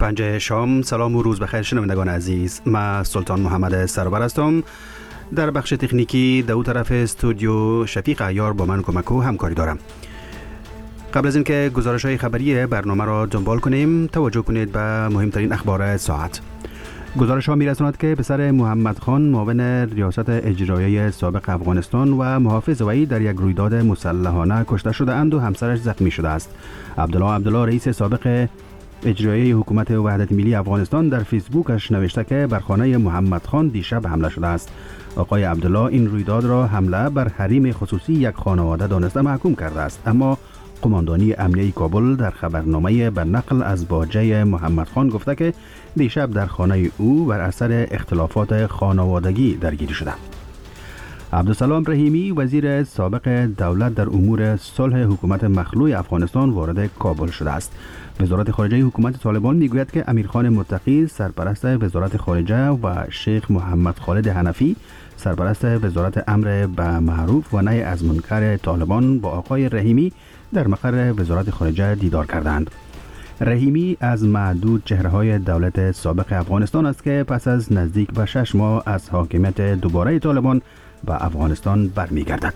پنج شام. سلام و روز بخیر شنوندگان عزیز. من سلطان محمد سرور هستم. در بخش تکنیکی دو طرف استودیو شفیق عیار با من کمک و همکاری دارم. قبل از اینکه گزارش‌های خبری برنامه را دنبال کنیم، توجه کنید به مهمترین اخبار ساعت. گزارش ها می‌رساند که پسر محمد خان معاون ریاست اجرایی سابق افغانستان و محافظ وی در یک رویداد مسلحانه کشته شده اند و همسرش زخمی شده است. عبدالله رئیس سابق اجرایی حکومت وحدت ملی افغانستان در فیسبوکش نوشته که بر خانه محمد خان دیشب حمله شده است. آقای عبدالله این رویداد را حمله بر حریم خصوصی یک خانواده دانسته محکوم کرده است، اما قماندانی امنیه کابل در خبرنامه به نقل از باجه محمد خان گفته که دیشب در خانه او بر اثر اختلافات خانوادگی درگیری شده. عبدالسلام رحیمی وزیر سابق دولت در امور صلح حکومت مخلوع افغانستان وارد کابل شده است. وزارت خارجه حکومت طالبان میگوید که امیرخان متقی سرپرست وزارت خارجه و شیخ محمد خالد حنفی سرپرست وزارت امر به معروف و نهی از منکر طالبان با آقای رحیمی در مقر وزارت خارجه دیدار کردند. رحیمی از معدود چهره‌های دولت سابق افغانستان است که پس از نزدیک به 6 ماه از حاکمیت دوباره طالبان به افغانستان برمیگردد.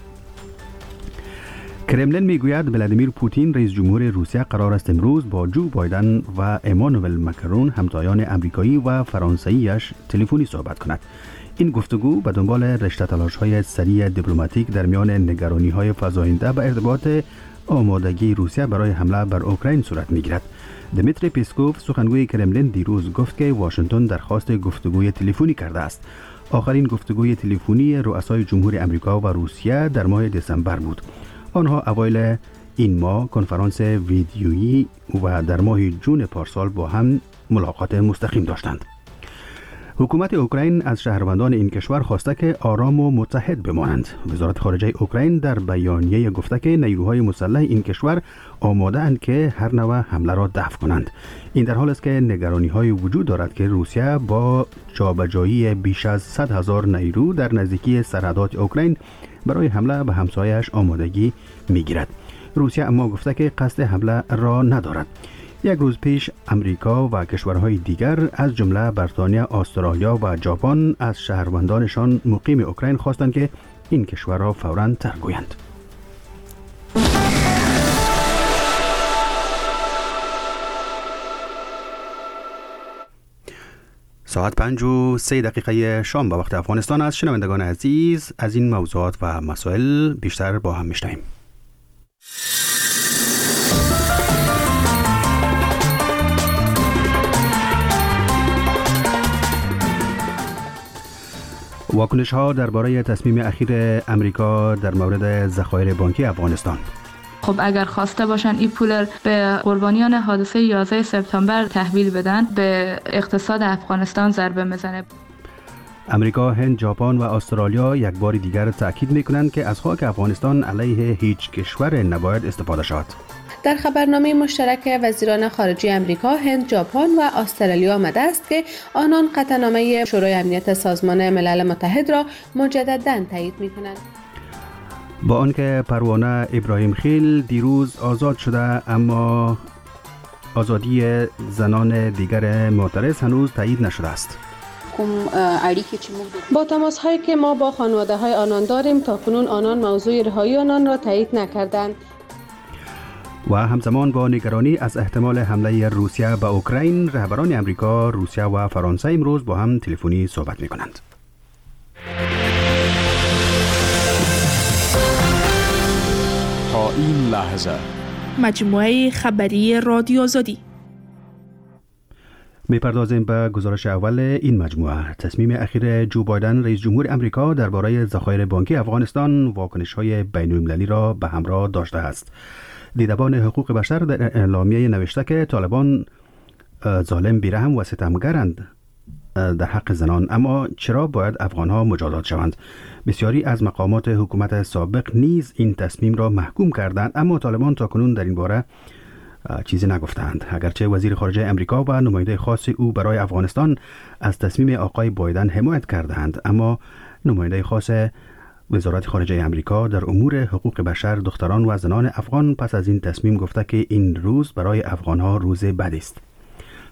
کرملین میگوید ولادیمیر پوتین رئیس جمهور روسیه قرار است امروز با جو بایدن و امانوئل مکرون همتایان امریکایی و فرانسویش تلفنی صحبت کند. این گفتگو به دنبال رشته تلاش‌های سریع دیپلماتیک در میان نگرانی‌های فزاینده به ارتباط آمادگی روسیه برای حمله بر اوکراین صورت می‌گیرد. دمیتری پیسکوف سخنگوی کرملین دیروز گفت که واشنگتن درخواست گفتگوی تلفنی کرده است. آخرین گفتگوی تلفنی رؤسای جمهور امریکا و روسیه در ماه دسامبر بود. آنها اوایل این ماه کنفرانس ویدیویی و در ماه جون پارسال با هم ملاقات مستقیم داشتند. حکومت اوکراین از شهروندان این کشور خواسته که آرام و متحد بمانند. وزارت خارجه اوکراین در بیانیه گفته که نیروهای مسلح این کشور آماده اند که هر نوع حمله را دفع کنند. این در حال است که نگرانی‌های وجود دارد که روسیه با جابجایی بیش از 100,000 نیرو در نزدیکی سرحدات اوکراین برای حمله به همسایه‌اش آمادگی می‌گیرد. روسیه اما گفته که قصد حمله را ندارد. یک روز پیش امریکا و کشورهای دیگر از جمله بریتانیا، استرالیا و ژاپن از شهروندانشان مقیم اوکراین خواستند که این کشور را فوراً ترک گویند. ساعت 5:03 شام به وقت افغانستان است. شنوندگان عزیز، از این موضوعات و مسائل بیشتر با هم میشنویم. واکنش ها درباره تصمیم اخیر امریکا در مورد ذخایر بانکی افغانستان. خب اگر خواسته باشن این پول به قربانیان حادثه 11 سپتامبر تحویل بدن، به اقتصاد افغانستان ضربه میزنه. امریکا، هند، ژاپن و استرالیا یک بار دیگر تاکید میکنند که از خاک افغانستان علیه هیچ کشور نباید استفاده شود. در خبرنامه مشترک وزیران خارجه امریکا، هند، ژاپن و استرالیا آمده است که آنان قطعنامه شورای امنیت سازمان ملل متحد را مجدداً تایید می‌کنند. با آنکه پروانه ابراهیم خیل دیروز آزاد شده، اما آزادی زنان دیگر معترض هنوز تایید نشده است. با تماس‌هایی که ما با خانواده‌های آنان داریم، تاکنون آنان موضوع رهایی آنان را تایید نکردند. و همزمان با نگرانی از احتمال حمله روسیه به اوکراین، رهبران امریکا، روسیه و فرانسه امروز با هم تلفنی صحبت می‌کنند. تا این لحظه مجموعه خبری رادیو آزادی. می‌پردازیم به گزارش اول این مجموعه. تصمیم اخیر جو بایدن رئیس جمهور امریکا درباره ذخایر بانکی افغانستان واکنش‌های بین‌المللی را به همراه داشته است. دیدبان حقوق بشر در اعلامیه نوشته که طالبان ظالم، بیرحم و ستمگرند در حق زنان، اما چرا باید افغانها مجازات شوند؟ بسیاری از مقامات حکومت سابق نیز این تصمیم را محکوم کردند، اما طالبان تاکنون در این باره چیزی نگفتند. اگرچه وزیر خارجه امریکا و نماینده خاص او برای افغانستان از تصمیم آقای بایدن حمایت کردند، اما نماینده خاص وزارت خارجه امریکا در امور حقوق بشر، دختران و زنان افغان پس از این تصمیم گفته که این روز برای افغانها روز بدی است.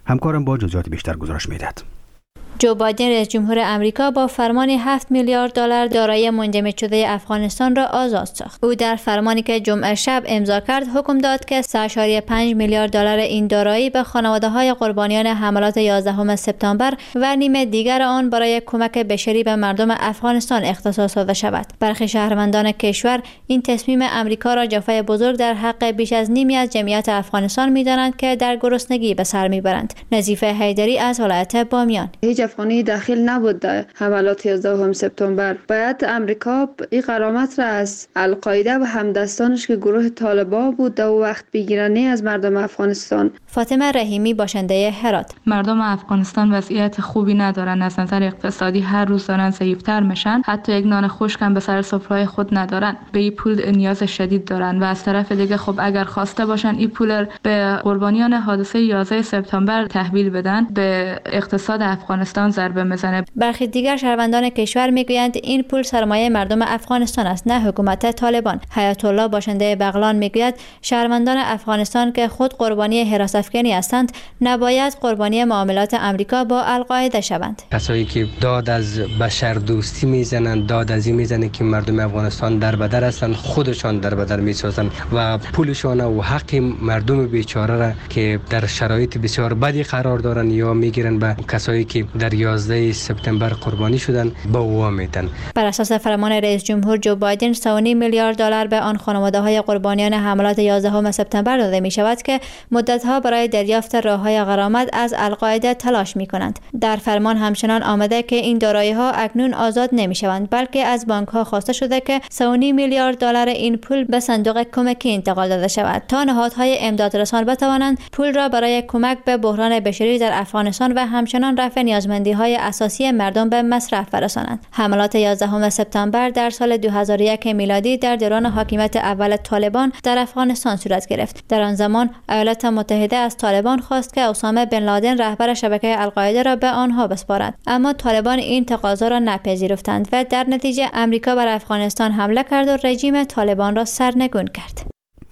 همکارم با جزئیات بیشتر گزارش می‌دهد. جو بایدن رئیس جمهور امریکا با فرمان 7 میلیارد دلار دارایی منجمد شده افغانستان را آزاد ساخت. او در فرمانی که جمعه شب امضا کرد حکم داد که 3.5 میلیارد دلار این دارایی به خانواده‌های قربانیان حملات 11 سپتامبر و نیم دیگر آن برای کمک بشری به مردم افغانستان اختصاص داده شود. برخی شهروندان کشور این تصمیم امریکا را جفای بزرگ در حق بیش از نیمی از جمعیت افغانستان می‌دانند که در گرسنگی به سر می‌برند. نظیفه حیدری از ولایت بامیان: افغانی داخل نبود در حملات 11 سپتامبر. باید امریکا این غرامت را از القاعده و همدستانش که گروه طالبان بود در وقت بگیرنی از مردم افغانستان. فاطمه رحیمی باشنده هرات: مردم افغانستان وضعیت خوبی ندارن، از نظر اقتصادی هر روز دارن ضعیف‌تر میشن، حتی یک نان خشک هم به سر سفره خود ندارن، به این پول نیاز شدید دارن و از طرف دیگه خب اگر خواسته باشن این پول به قربانیان حادثه 11 سپتامبر تحویل بدن به اقتصاد افغانستان ضربه میزنه. برخی دیگر شهروندان کشور میگویند این پول سرمایه مردم افغانستان است، نه حکومت طالبان. حیات الله باشنده بغلان میگوید شهروندان افغانستان که خود قربانی حراس افکنی هستند نباید قربانی معاملات امریکا با القاعده شوند. کسایی که داد از بشر دوستی میزنند، داد از این میزنند که مردم افغانستان در بدر هستند، خودشان در بدر میسازند و پولشان و حق مردم بیچاره را که در شرایط بسیار بدی قرار دارند یا میگیرند به کسایی که در 11 سپتامبر قربانی شدن با او میدن. بر اساس فرمان رئیس جمهور جو بایدن 3.5 میلیارد دلار به آن خانواده‌های قربانیان حملات 11 سپتامبر داده می شود که مدت‌ها برای دریافت راه‌های غرامت از القاعده تلاش می‌کنند. در فرمان همچنان آمده که این دارایی‌ها اکنون آزاد نمی‌شوند، بلکه از بانک‌ها خواسته شده که 3.5 میلیارد دلار این پول به صندوق کمکی انتقال داده شود تا نهادهای امدادرسان بتوانند پول را برای کمک به بحران بشری در افغانستان و همچنان رفع نیازمندی‌های اساسی مردم به مصرف برسانند. حملات 11 سپتامبر در سال 2001 میلادی در دوران حاکمیت اول طالبان در افغانستان صورت گرفت. در آن زمان ایالات متحده از طالبان خواست که اسامه بن لادن رهبر شبکه القاعده را به آنها بسپارد، اما طالبان این تقاضا را نپذیرفتند و در نتیجه امریکا بر افغانستان حمله کرد و رژیم طالبان را سرنگون کرد.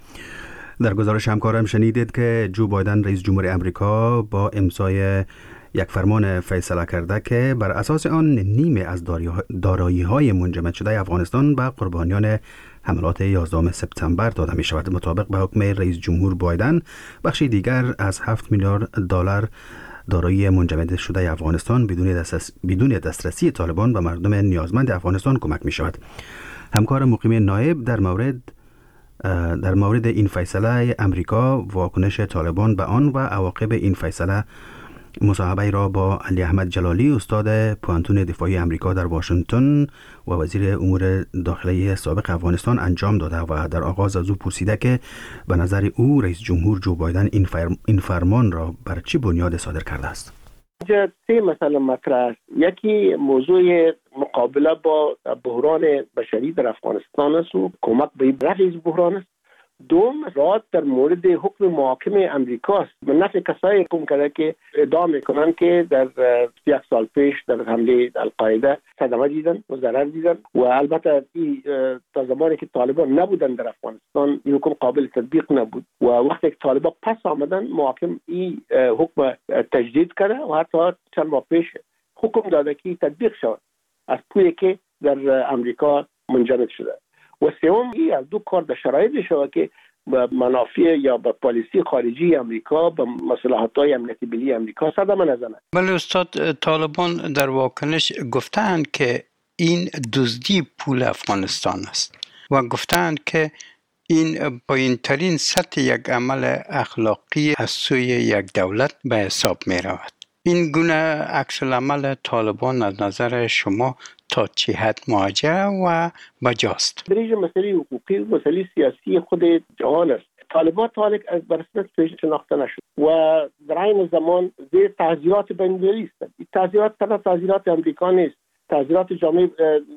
در گزارش همکارم شنیدید که جو بایدن رئیس جمهور امریکا با امضای یک فرمان فیصله کرده که بر اساس آن نیمه از دارایی‌های منجمد شده افغانستان به قربانیان حملات 11 سپتامبر داده می شود. مطابق به حکم رئیس جمهور بایدن بخشی دیگر از 7 میلیارد دلار دارایی منجمد شده افغانستان بدون دسترسی طالبان به مردم نیازمند افغانستان کمک می شود. همکار مقیم نایب در مورد این فیصله امریکا، واکنش طالبان به آن و عواقب این فیصله مصاحبه را با علی احمد جلالی استاد پوانتون دفاعی امریکا در واشنگتن و وزیر امور داخلی سابق افغانستان انجام داده و در آغاز از او پرسیده که به نظر او رئیس جمهور جو بایدن این فرمان را بر چه بنیاد صادر کرده است. اینجا 3 مسئله مطرح است. یکی موضوع مقابله با بحران بشری در افغانستان است و کمک به رفع بحران است. دوم راد در مورد حکم محاکم امریکا است. به نفع کسایی حکم کرده که ادعا میکنن که در 1 سال پیش در حمله القاعده صدمه دیدن و ضرر دیدن و البته تا زمانی که طالبان نبودن در افغانستان این حکم قابل تطبیق نبود و وقتی که طالبان پس آمدن محاکم این حکم تجدید کرده و حتی چند ماه پیش حکم داده که تطبیق شود از پولی که در امریکا منجمد شده. و سوم این از دو کار در شرایطی شود که به منافع یا به پالیسی خارجی امریکا به مصلحت‌های امنیتی ملی امریکا صدمه نزنه. ولی استاد طالبان در واکنش گفتند که این دزدی پول افغانستان است و گفتند که این پایین‌ترین سطح یک عمل اخلاقی از سوی یک دولت به حساب می رود. این گونه عکس العمل طالبان از نظر شما تا چه حد مواجه و بجاست؟ بریج مسئله حقوقی و مسئله سیاسی خود جهان است. طالبان بر رسمیت شناخته نشد و در این زمان زیر تعزیرات بین‌المللی است. این تعزیرات فقط تعزیرات امریکا نیست، تعزیرات جامعه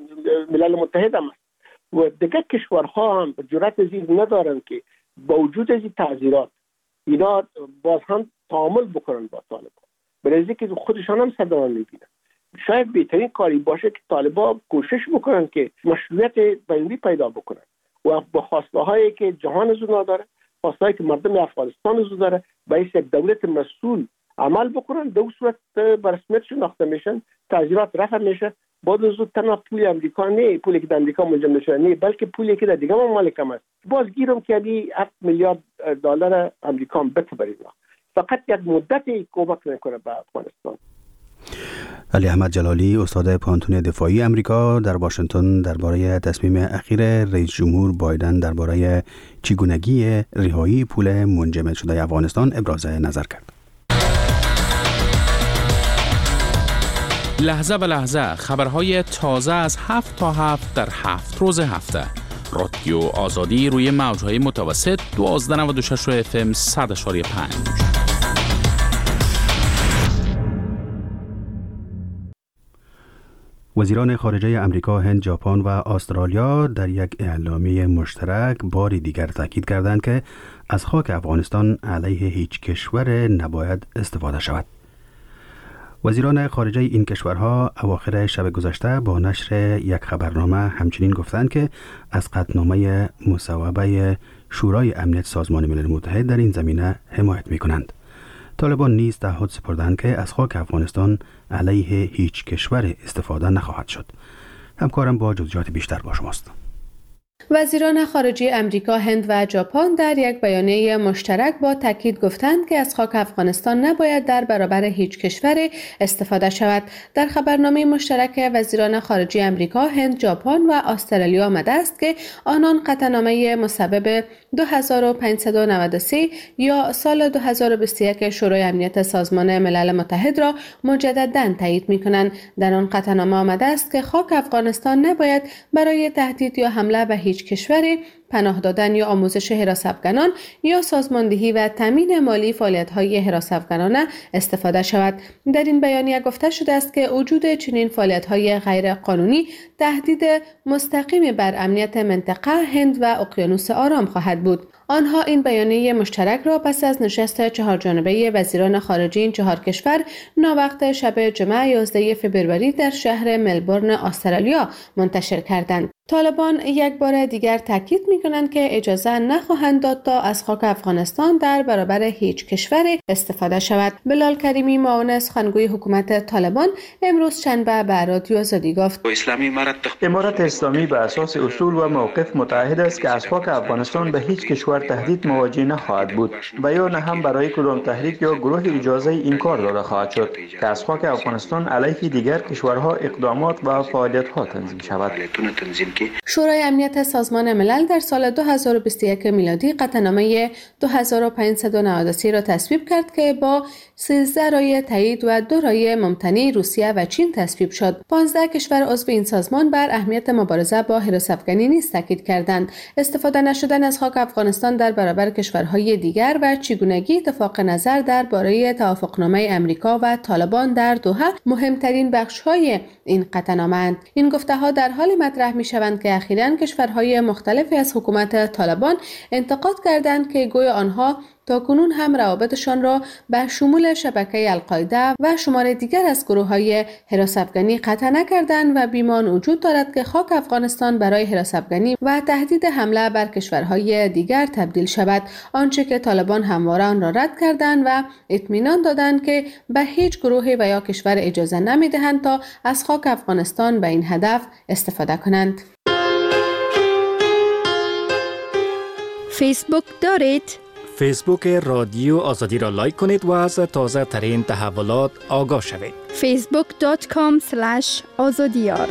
ملل متحد هم است و دیگر کشورها هم جرأت از این ندارند که با وجود از این تعزیرات اینا باز هم تعامل بکنن با طالبان، برای که خودشان هم صدمه می‌بینند. شاید بهترین کاری باشه که طالبان کوشش بکنن که مشروعیت بین‌المللی پیدا بکنن و با خواسته‌هایی که جهان از اونها داره، خواسته‌هایی که مردم افغانستان از اون داره، باعث یک دولت مسئول عمل بکنن، در صورت به رسمیت شناخته میشن، تاجرات رفع میشه. باز زود تنها پول امریکا نه، پولی که در امریکا منجمد میشه نه، بلکه پولی که در دیگه ممالک هم است. باز گیرم که 7 میلیارد دلار امریکا هم بده برای اینا. فقط یک مدتی کمک میکنه به افغانستان. علی احمد جلالی، استاد پانتون دفاعی امریکا در واشنگتن، درباره تصمیم اخیر رئیس جمهور بایدن درباره چگونگی رهایی پول منجمد شده افغانستان ابراز نظر کرد. لحظه به لحظه خبرهای تازه از 7 تا 7 در 7 روز هفته. رادیو آزادی روی موجهای متوسط 1296 FM 100.5. وزیران خارجه امریکا، هند، ژاپن و استرالیا در یک اعلامیه مشترک باری دیگر تاکید کردند که از خاک افغانستان علیه هیچ کشور نباید استفاده شود. وزیران خارجه این کشورها اواخر شب گذشته با نشر یک خبرنامه همچنین گفتند که از قطعنامه مصوبه شورای امنیت سازمان ملل متحد در این زمینه حمایت می‌کنند. طالبان نیز تعهد سپردند که از خاک افغانستان علیه هیچ کشور استفاده نخواهد شد. همکارم با جزئیات بیشتر با شماست. وزیران خارجه امریکا، هند و ژاپن در یک بیانیه مشترک با تاکید گفتند که از خاک افغانستان نباید در برابر هیچ کشور استفاده شود. در خبرنامه مشترک وزیران خارجه امریکا، هند، ژاپن و استرالیا آمده است که آنان قطعنامه مصوبه 2593 یا سال 2021 شورای امنیت سازمان ملل متحد را مجدداً تایید می‌کنند. در آن قطعنامه آمده است که خاک افغانستان نباید برای تهدید یا حمله به هیچ کشوری، پناه دادن یا آموزش حراس افغانان یا سازماندهی و تامین مالی فعالیت‌های حراس افغانانه استفاده شود. در این بیانیه گفته شده است که وجود چنین فعالیت‌های غیر قانونی تهدید مستقیم بر امنیت منطقه هند و اقیانوس آرام خواهد بود. آنها این بیانیه مشترک را پس از نشست 4 جانبه وزیران خارجه این 4 کشور ناوقت شب جمعه 11 فوریه در شهر ملبورن استرالیا منتشر کردند. طالبان یک بار دیگر تاکید می‌کنند که اجازه نخواهند داد تا از خاک افغانستان در برابر هیچ کشور استفاده شود. بلال کریمی، معاون سخنگوی حکومت طالبان، امروز شنبه به رادیو آزادی گفت: امارت اسلامی به اساس اصول و موقف متعهد است که از خاک افغانستان به هیچ کشور تهدید مواجه نخواهد بود و یا نه هم برای کدام تحریک یا گروه اجازه این کار داده خواهد شد که از خاک افغانستان علیه دیگر کشورها اقدامات و فعالیت‌ها تنظیم شود. شورای امنیت سازمان ملل در سال 2021 میلادی قطعنامه 2593 را تصویب کرد که با 13 رای تایید و 2 رای ممتنع روسیه و چین تصویب شد. 15 کشور عضو این سازمان بر اهمیت مبارزه با حراس افغانی نیز تاکید کردند. استفاده نشدن از خاک افغانستان در برابر کشورهای دیگر و چگونگی اتفاق نظر درباره توافقنامه امریکا و طالبان در دوحه مهمترین بخش‌های این قطعنامه‌اند. این گفته‌ها در حال مطرح می‌شوند که اخیراً کشورهای مختلفی از حکومت طالبان انتقاد کردند که گویا آنها تاکنون هم روابطشان را به شمول شبکه القاعده و شمار دیگر از گروه‌های حراس افغانی قطع نکردند و بیمان وجود دارد که خاک افغانستان برای حراس افغانی و تهدید حمله بر کشورهای دیگر تبدیل شود، آنچه که طالبان همواره آن را رد کردند و اطمینان دادند که به هیچ گروهی و یا کشور اجازه نمی‌دهند تا از خاک افغانستان به این هدف استفاده کنند. فیسبوک دارید؟ فیسبوک رادیو آزادی را لایک کنید و از تازه ترین تحولات آگاه شوید. facebook.com/azadiyar.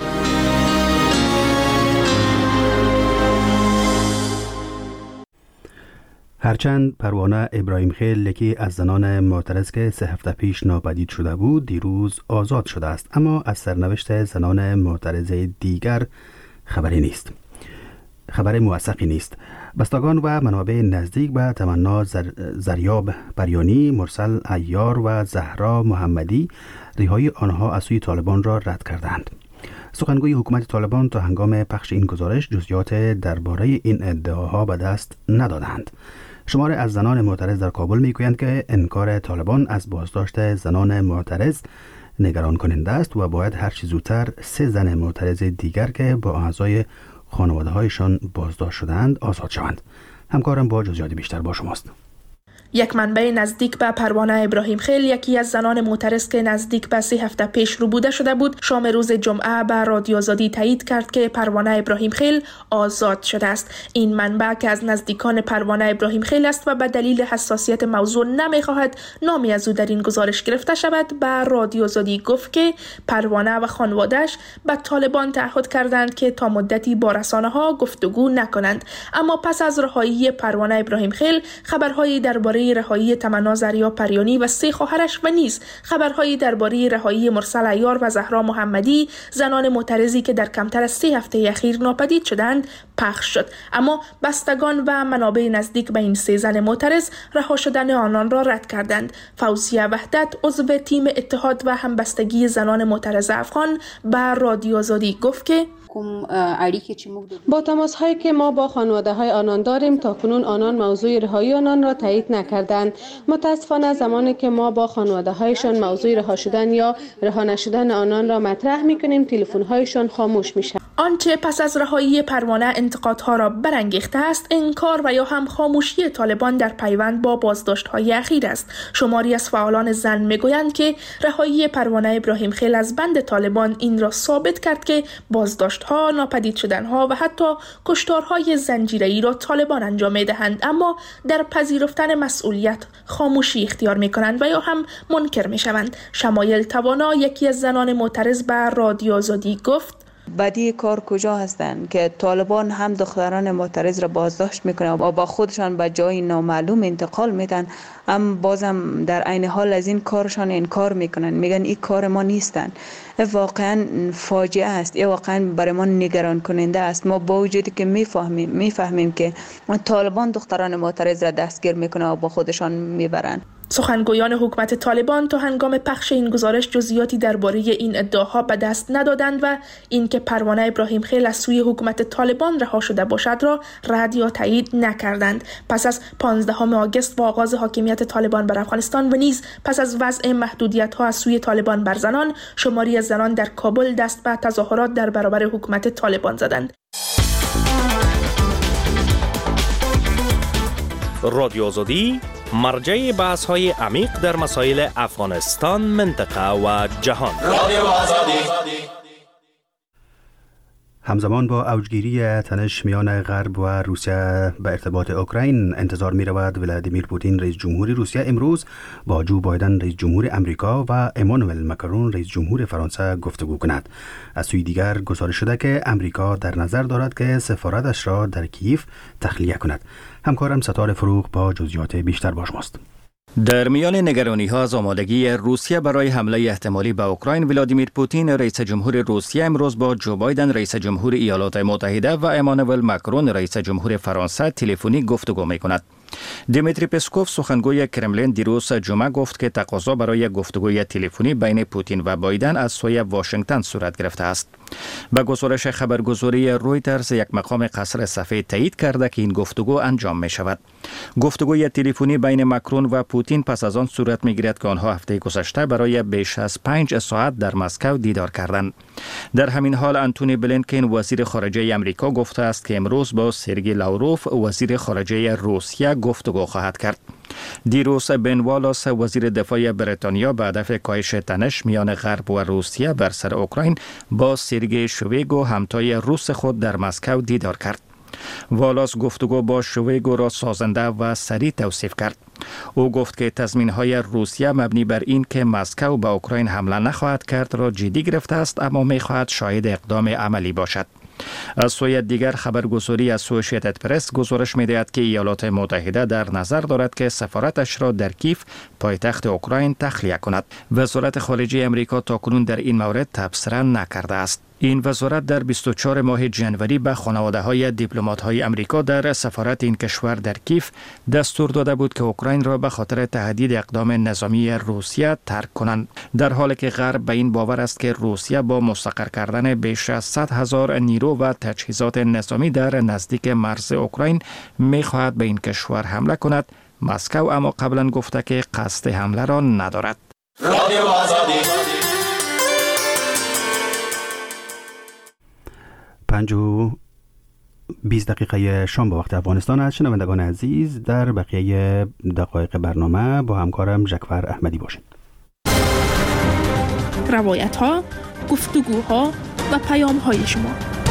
هرچند پروانه ابراهیم خیل یکی از زنان معترض که 3 هفته پیش ناپدید شده بود دیروز آزاد شده است، اما از سرنوشت زنان معترض دیگر خبری نیست. خبر موثقی نیست. بستگان و منابع نزدیک به تمنا زریاب پریانی، مرسل عیار و زهرا محمدی رهایی آنها از سوی طالبان را رد کردند. سخنگوی حکومت طالبان تا هنگام پخش این گزارش جزئیات درباره این ادعاها به دست ندادند. شماری از زنان معترض در کابل میگویند که انکار طالبان از بازداشت زنان معترض نگران کننده است و باید هر چه زودتر 3 زن معترض دیگر که با اعضای خانواده هایشان بازداشت شدند آزاد شوند. همکارم با جزئیات بیشتر با شماست. یک منبع نزدیک به پروانه ابراهیم خیل، یکی از زنان معترض که نزدیک به 3 هفته پیش ربوده شده بود، شام روز جمعه به رادیو آزادی تایید کرد که پروانه ابراهیم خیل آزاد شده است. این منبع که از نزدیکان پروانه ابراهیم خیل است و به دلیل حساسیت موضوع نمیخواهد نامی از او در این گزارش گرفته شود، به رادیو آزادی گفت که پروانه و خانواده‌اش به طالبان تعهد کردند که تا مدتی با رسانه‌ها گفتگو نکنند. اما پس از رهایی پروانه ابراهیم خیل، خبرهایی درباره رهایی تمنا زریا پریانی و 3 خواهرش و نیز خبرهایی درباره رهایی مرسل عیار و زهرا محمدی، زنان معترضی که در کمتر از 3 هفته اخیر ناپدید شدند، پخش شد. اما بستگان و منابع نزدیک به این 3 زن معترض رها شدن آنان را رد کردند. فوزیه وحدت، عضو تیم اتحاد و همبستگی زنان معترض افغان، به رادیو آزادی گفت که با تماس هایی که ما با خانواده های آنان داریم، تا کنون آنان موضوع رهایی آنان را تایید نکردند. متاسفانه زمانی که ما با خانواده هایشان موضوع رها شدن یا رها نشدن آنان را مطرح میکنیم، تلفن هایشان خاموش میشه. آنچه پس از رهایی پروانه انتقادها را برانگیخته است، انکار و یا هم خاموشی طالبان در پیوند با بازداشت‌های اخیر است. شماری از فعالان زن میگویند که رهایی پروانه ابراهیم خیل از بند طالبان این را ثابت کرد که بازداشت‌ها، ناپدید شدن‌ها و حتی کشتارهای زنجیره‌ای را طالبان انجام می‌دهند، اما در پذیرفتن مسئولیت خاموشی اختیار می‌کنند و یا هم منکر می‌شوند. شمایل توانا، یکی از زنان معترض، به رادیو آزادی گفت: بدی کار کجا هستند که طالبان هم دختران معترض را بازداشت میکنه و با خودشان به جای نامعلوم انتقال میدن، اما بازم در عین حال از این کارشان انکار میکنن، میگن این کار ما نیستن. واقعا فاجعه است. این واقعا برای ما نگران کننده است. ما با وجودی که میفهمیم که طالبان دختران معترض را دستگیر میکنه و با خودشان میبرن. سخنگویان حکومت طالبان تا هنگام پخش این گزارش جزئیاتی درباره این ادعاها به دست ندادند و اینکه پروانه ابراهیم خیل از سوی حکومت طالبان رها شده باشد را رد یا تایید نکردند. پس از 15 آگوست و آغاز حاکمیت طالبان بر افغانستان و نیز پس از وضع محدودیت‌ها از سوی طالبان بر زنان، شماری از زنان در کابل دست به تظاهرات در برابر حکومت طالبان زدند. رادیو آزادی، مرجع بحث‌های عمیق در مسائل افغانستان، منطقه و جهان. رادیو آزادی. همزمان با اوجگیری تنش میان غرب و روسیه به ارتباط اوکراین، انتظار می رود ولادیمیر پوتین رئیس جمهوری روسیه امروز با جو بایدن رئیس جمهور امریکا و امانوئل ماکرون رئیس جمهور فرانسه گفتگو کند. از سوی دیگر گزارش شده که امریکا در نظر دارد که سفارتش را در کیف تخلیه کند. همکارم ستاره فروغ با جزئیات بیشتر با شماست. در میان نگرانی‌ها از آمادگی روسیه برای حمله احتمالی به اوکراین، ولادیمیر پوتین رئیس جمهور روسیه امروز با جو بایدن رئیس جمهور ایالات متحده و امانوئل ماکرون رئیس جمهور فرانسه تلفنی گفتگو می‌کند. دیمیتری پسکوف، سخنگوی کرملین، دیروز جمعه گفت که تقاضا برای گفتگوی تلفنی بین پوتین و بایدن از سوی واشنگتن صورت گرفته است. به گزارش خبرگزاری رویترز، یک مقام قصر سفید تایید کرده که این گفتگو انجام می شود. گفتگوی تلفنی بین ماکرون و پوتین پس از آن صورت می گیرد که آنها هفته گذشته برای بیش از 5 ساعت در مسکو دیدار کردند. در همین حال انتونی بلینکن، وزیر خارجه امریکا، گفته است که امروز با سرگئی لاوروف، وزیر خارجه روسیه، گفتگو خواهد کرد. دیروز بن والاس، وزیر دفاع بریتانیا، به هدف کاهش تنش میان غرب و روسیه بر سر اوکراین با سرگئی شویگو، همتای روس خود، در مسکو دیدار کرد. والاس گفتگو با شویگو را سازنده و سریع توصیف کرد. او گفت که تضمین‌های روسیه مبنی بر این که مسکو به اوکراین حمله نخواهد کرد را جدی گرفته است، اما می‌خواهد شاهد اقدام عملی باشد. از سوی دیگر خبرگزاری اسوسییتد پرس گزارش می‌دهد که ایالات متحده در نظر دارد که سفارتش را در کیف، پایتخت اوکراین، تخلیه کند. وزارت خارجه امریکا تاکنون در این مورد تبصره نکرده است. این وزارت در 24 ماه جنوری به خانواده‌های دیپلمات‌های امریکا در سفارت این کشور در کیف دستور داده بود که اوکراین را به خاطر تهدید اقدام نظامی روسیه ترک کنند، در حالی که غرب به این باور است که روسیه با مستقر کردن بیش از 100,000 نیرو و تجهیزات نظامی در نزدیک مرز اوکراین می‌خواهد به این کشور حمله کند. مسکو اما قبلا گفته که قصد حمله را ندارد. رادیو آزادی. 5 20 دقیقه شام به وقت افغانستان است. شنوندگان عزیز، در بقیه دقایق برنامه با همکارم جکفر احمدی باشید. روایت ها، گفتگوها و پیام های شما.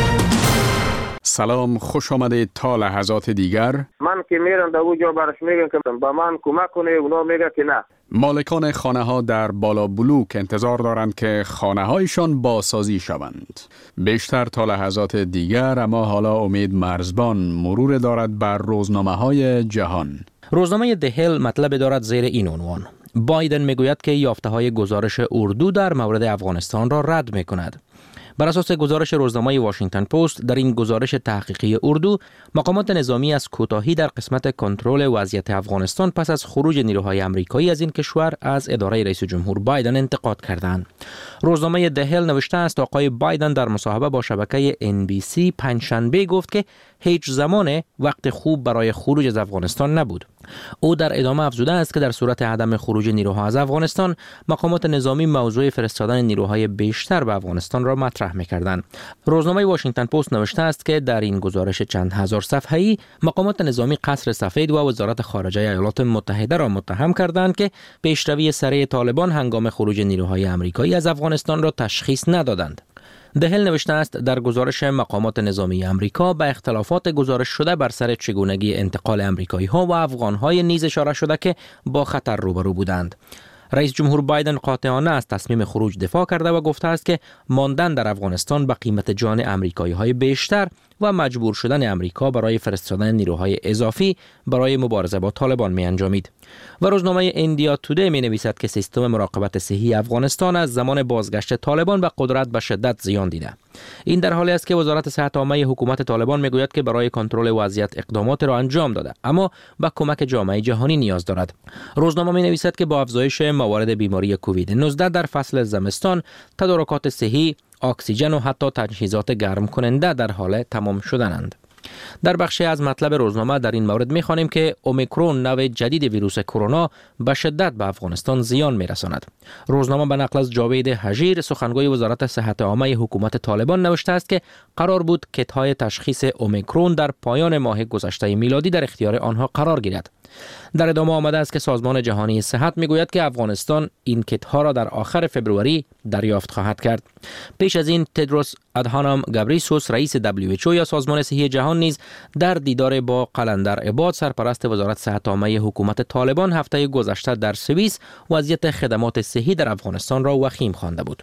سلام، خوش آمدید تا لحظات دیگر. من که میرم در اونجا برش میگم که با من کمک کنه، اونا میگه که نه. مالکان خانه ها در بالا بلوک انتظار دارند که خانه هایشان بازسازی شوند. بیشتر تا لحظات دیگر، اما حالا امید مرزبان مرور دارد بر روزنامه های جهان. روزنامه The Hill مطلب دارد زیر این عنوان: بایدن میگوید که یافته های گزارش اردو در مورد افغانستان را رد میکند. بر اساس گزارش روزنامه واشنگتن پست، در این گزارش تحقیقی اردو، مقامات نظامی از کوتاهی در قسمت کنترل وضعیت افغانستان پس از خروج نیروهای آمریکایی از این کشور از اداره رئیس جمهور بایدن انتقاد کردند. روزنامه The Hill نوشته است آقای بایدن در مصاحبه با شبکه NBC پنجشنبه گفت که هیچ زمان وقت خوب برای خروج از افغانستان نبود. او در ادامه افزوده است که در صورت عدم خروج نیروها از افغانستان، مقامات نظامی موضوع فرستادن نیروهای بیشتر به افغانستان را مطرح می‌کردند. روزنامه واشنگتن پست نوشته است که در این گزارش چند هزار صفحه‌ای، مقامات نظامی قصر سفید و وزارت خارجه ایالات متحده را متهم کردند که پیشروی سریع طالبان هنگام خروج نیروهای آمریکایی از افغانستان را تشخیص ندادند. دهل نوشته است در گزارش مقامات نظامی آمریکا به اختلافات گزارش شده بر سر چگونگی انتقال آمریکایی ها و افغان های نیز اشاره شده که با خطر روبرو بودند. رئیس جمهور بایدن قاطعانه از تصمیم خروج دفاع کرده و گفته است که ماندن در افغانستان به قیمت جان آمریکایی های بیشتر و مجبور شدن آمریکا برای فرستادن نیروهای اضافی برای مبارزه با طالبان می انجامید. و روزنامه ایندیا تودی می نویسد که سیستم مراقبت صحی افغانستان از زمان بازگشت طالبان به قدرت به شدت زیان دیده. این در حالی است که وزارت صحت عامه حکومت طالبان می گوید که برای کنترل وضعیت اقدامات را انجام داده، اما به کمک جامعه جهانی نیاز دارد. روزنامه می نویسد که با افزایش موارد بیماری کووید 19 در فصل زمستان، تدارکات صحی، اکسیژن و حتی تجهیزات گرم کننده در حال تمام شدنند. در بخشی از مطلب روزنامه در این مورد می‌خوانیم که اومیکرون نوع جدید ویروس کرونا به شدت به افغانستان زیان می‌رساند. روزنامه به نقل از جاوید حجیر، سخنگوی وزارت صحت عامه حکومت طالبان، نوشته است که قرار بود کیت‌های تشخیص اومیکرون در پایان ماه گذشته میلادی در اختیار آنها قرار گیرد. در ادامه آمده است که سازمان جهانی صحت میگوید که افغانستان این کیت‌ها را در آخر فوریه دریافت خواهد کرد. پیش از این تدروس ادهانام گبریسوس، رئیس WHO یا سازمان صحی جهان، نیز در دیدار با قلندر عباد، سرپرست وزارت صحت عامه حکومت طالبان، هفته گذشته در سوئیس وضعیت خدمات صحی در افغانستان را وخیم خوانده بود.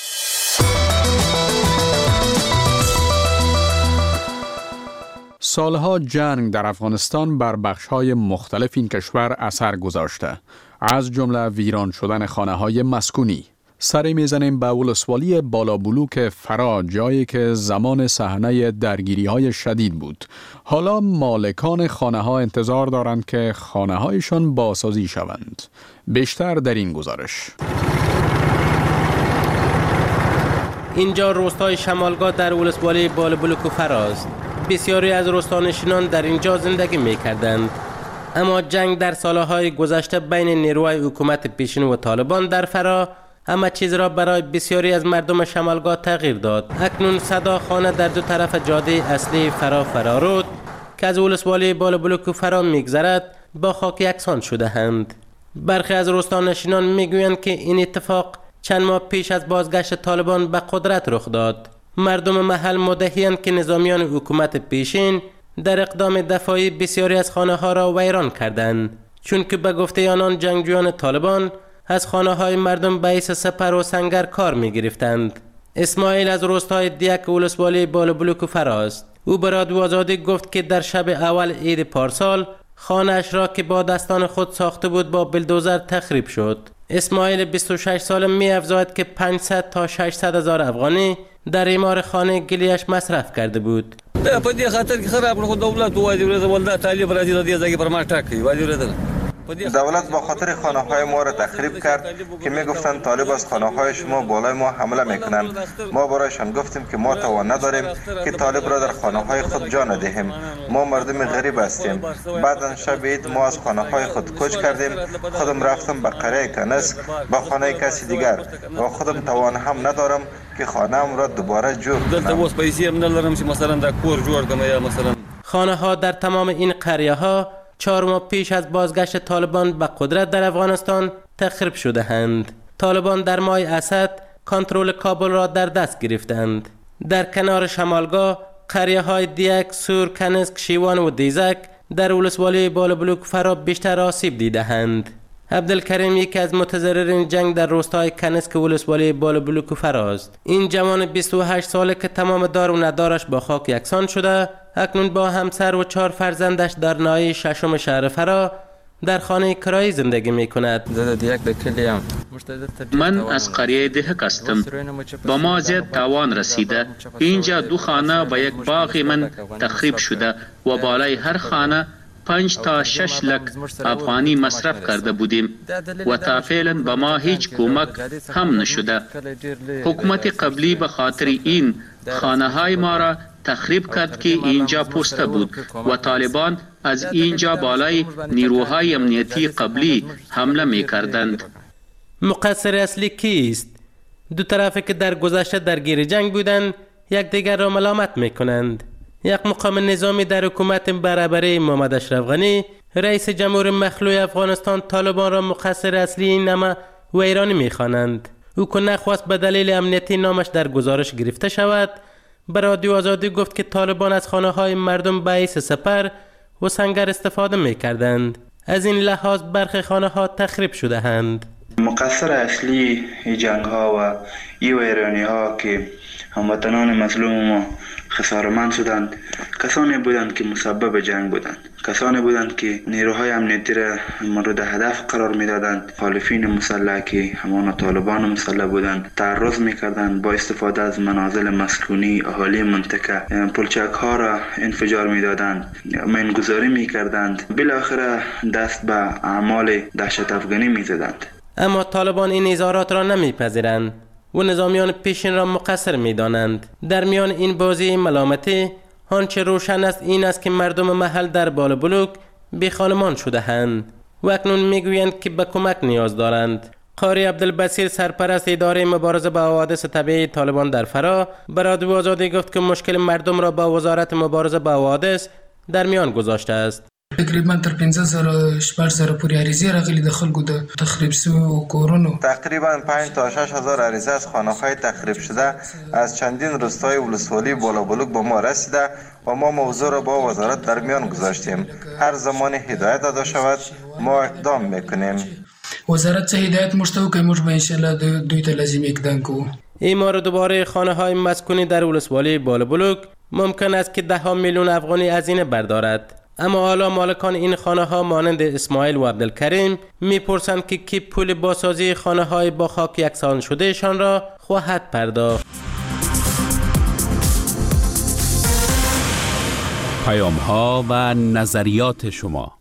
سالها جنگ در افغانستان بر بخش‌های مختلف این کشور اثر گذاشته، از جمله ویران شدن خانه‌های مسکونی. سری میزنیم به ولسوالی بالا بلوک فرا، جایی که زمان صحنه درگیری‌های شدید بود. حالا مالکان خانه‌ها انتظار دارند که خانه‌هایشان بازسازی شوند. بیشتر در این گزارش. اینجا روستای شمالگاه در ولسوالی بالا بلوک فراست. بسیاری از روستانشینان در اینجا زندگی می‌کردند، اما جنگ در سالهای گذشته بین نیروهای حکومت پیشین و طالبان در فرا همه چیز را برای بسیاری از مردم شمالگاه تغییر داد. اکنون صدا خانه در دو طرف جاده اصلی فرارود که از ولسوالی بالا بلوک فرا می‌گذرد با خاک یکسان شده اند. برخی از روستانشینان می‌گویند که این اتفاق چند ماه پیش از بازگشت طالبان به قدرت رخ داد. مردم محل مدعی‌اند که نظامیان حکومت پیشین در اقدام دفاعی بسیاری از خانه‌ها را ویران کردند، چون که به گفته آنان جنگجویان طالبان از خانه‌های مردم به حیث سپر و سنگر کار می‌گرفتند. اسماعیل از روستای دیک ولسوالی بالا بلوک فراست. او به رادیو آزادی گفت که در شب اول عید پارسال خانه‌اش را که با دستان خود ساخته بود با بلدوزر تخریب شد. اسماعیل 26 ساله می‌افزاید که 500 تا 600 هزار افغانی در اعمار خانه گلیش مصرف کرده بود. په دې خاطر کې خراب کړو دولت وایي ولدا طالب راځي د دې ځای پر ما ټاکي وایي دولت با خاطر خانه‌های ما را تخریب کرد که میگفتند طالب از خانه‌های شما بالای ما حمله میکنند. ما برایشان گفتیم که ما توان نداریم که طالب را در خانه‌های خود جا ندهیم. ما مردم غریب هستیم. بعداً شب عید ما از خانه‌های خود کوچ کردیم. خودم رفتم به قریه کنسک به خانه کسی دیگر و خودم توان هم ندارم که خانه ام را دوباره جور کنم. خانه ها در تمام این قریه ها 4 ماه پیش از بازگشت طالبان به قدرت در افغانستان تخریب شده اند. طالبان در ماه اسد کنترل کابل را در دست گرفتند. در کنار شمالگاه قریه های دیک، سور، کنسک، شیوان و دیزک در ولسوالی بالابلوک فرا بیشتر آسیب دیده‌اند. عبدالکریم یکی از متضررین جنگ در روستای کنسک ولسوالی بالابلوک فراست. این جوان 28 ساله که تمام دار و ندارش با خاک یکسان شده، اکنون با همسر و 4 فرزندش در ناحیه 6 شهر فرا در خانه کرایی زندگی می کند. من از قریه دهک هستم. با ما زیاد تاوان رسیده. اینجا 2 خانه و 1 باغ من تخریب شده و بالای هر خانه 5 تا 6 لک افغانی مصرف کرده بودیم و تا فعلا به ما هیچ کمک هم نشده. حکومت قبلی به خاطر این خانه های ما را تخریب کرد که اینجا پوسته بود و طالبان از اینجا بالای نیروهای امنیتی قبلی حمله می کردند. مقصر اصلی کیست؟ دو طرفی که در گذشته درگیر جنگ بودند یکدیگر را ملامت می کنند. یک مقام نظامی در حکومت برابری محمد اشرف غنی، رئیس جمهور مخلوع افغانستان، طالبان را مقصر اصلی این نمه ویرانی می خوانند. او که نخواست به دلیل امنیتی نامش در گزارش گرفته شود، به رادیو آزادی گفت که طالبان از خانه های مردم به حیث سپر و سنگر استفاده می کردند. از این لحاظ برخی خانه ها تخریب شده اند. مقصر اصلی جنگ ها و ویرانی ها که هموطنان مظلوم ما خسارمند شدند کسانی بودند که مسبب جنگ بودند، کسانی بودند که نیروهای امنیتی را مورد هدف قرار میدادند. مخالفین مسلح که همان طالبان مسلح بودند تعرض میکردند، با استفاده از منازل مسکونی اهالی منطقه پلچک ها را انفجار میدادند، مینگذاری میکردند، بالاخره دست به اعمال دهشت افغانی میزدند. اما طالبان این اظهارات را نمیپذیرند و نظامیان پیشین را مقصر می‌دانند. در میان این بازی ملامتی آنچه روشن است این است که مردم محل در بالابلوک بی خانمان شده اند و اکنون میگویند که به کمک نیاز دارند. قاری عبدالبصیر سرپرست اداره مبارزه با حوادث طبیعی طالبان در فرا به رادیو آزادی گفت که مشکل مردم را با وزارت مبارزه با حوادث در میان گذاشته است. تقریبا تر 15,000 پورې عریضې راغلي د خلکو د تخریب شویو کورونو. تقریبا 5 تا 6,000 عریضه از خانه‌های تخریب شده از چندین روستای ولسوالی بالابلوک به ما رسیده و ما موضوع را با وزارت در میان گذاشتیم. هر زمان هدایت داده شود ما اقدام میکنیم. وزارت چه هدایت مشتو که موږ به ان شاء الله دوی ته لازم اقدام کوو. اعمار دوباره خانه‌های مسکونی در ولسوالی بالابلوک ممکن است که 10 میلیون افغانی هزینه بردارد. اما حالا مالکان این خانه ها مانند اسماعیل و عبدالکریم میپرسند که کی پول بازسازی خانه های با خاک یکسان شدهشان را خواهد پرداخت. پیام ها و نظریات شما.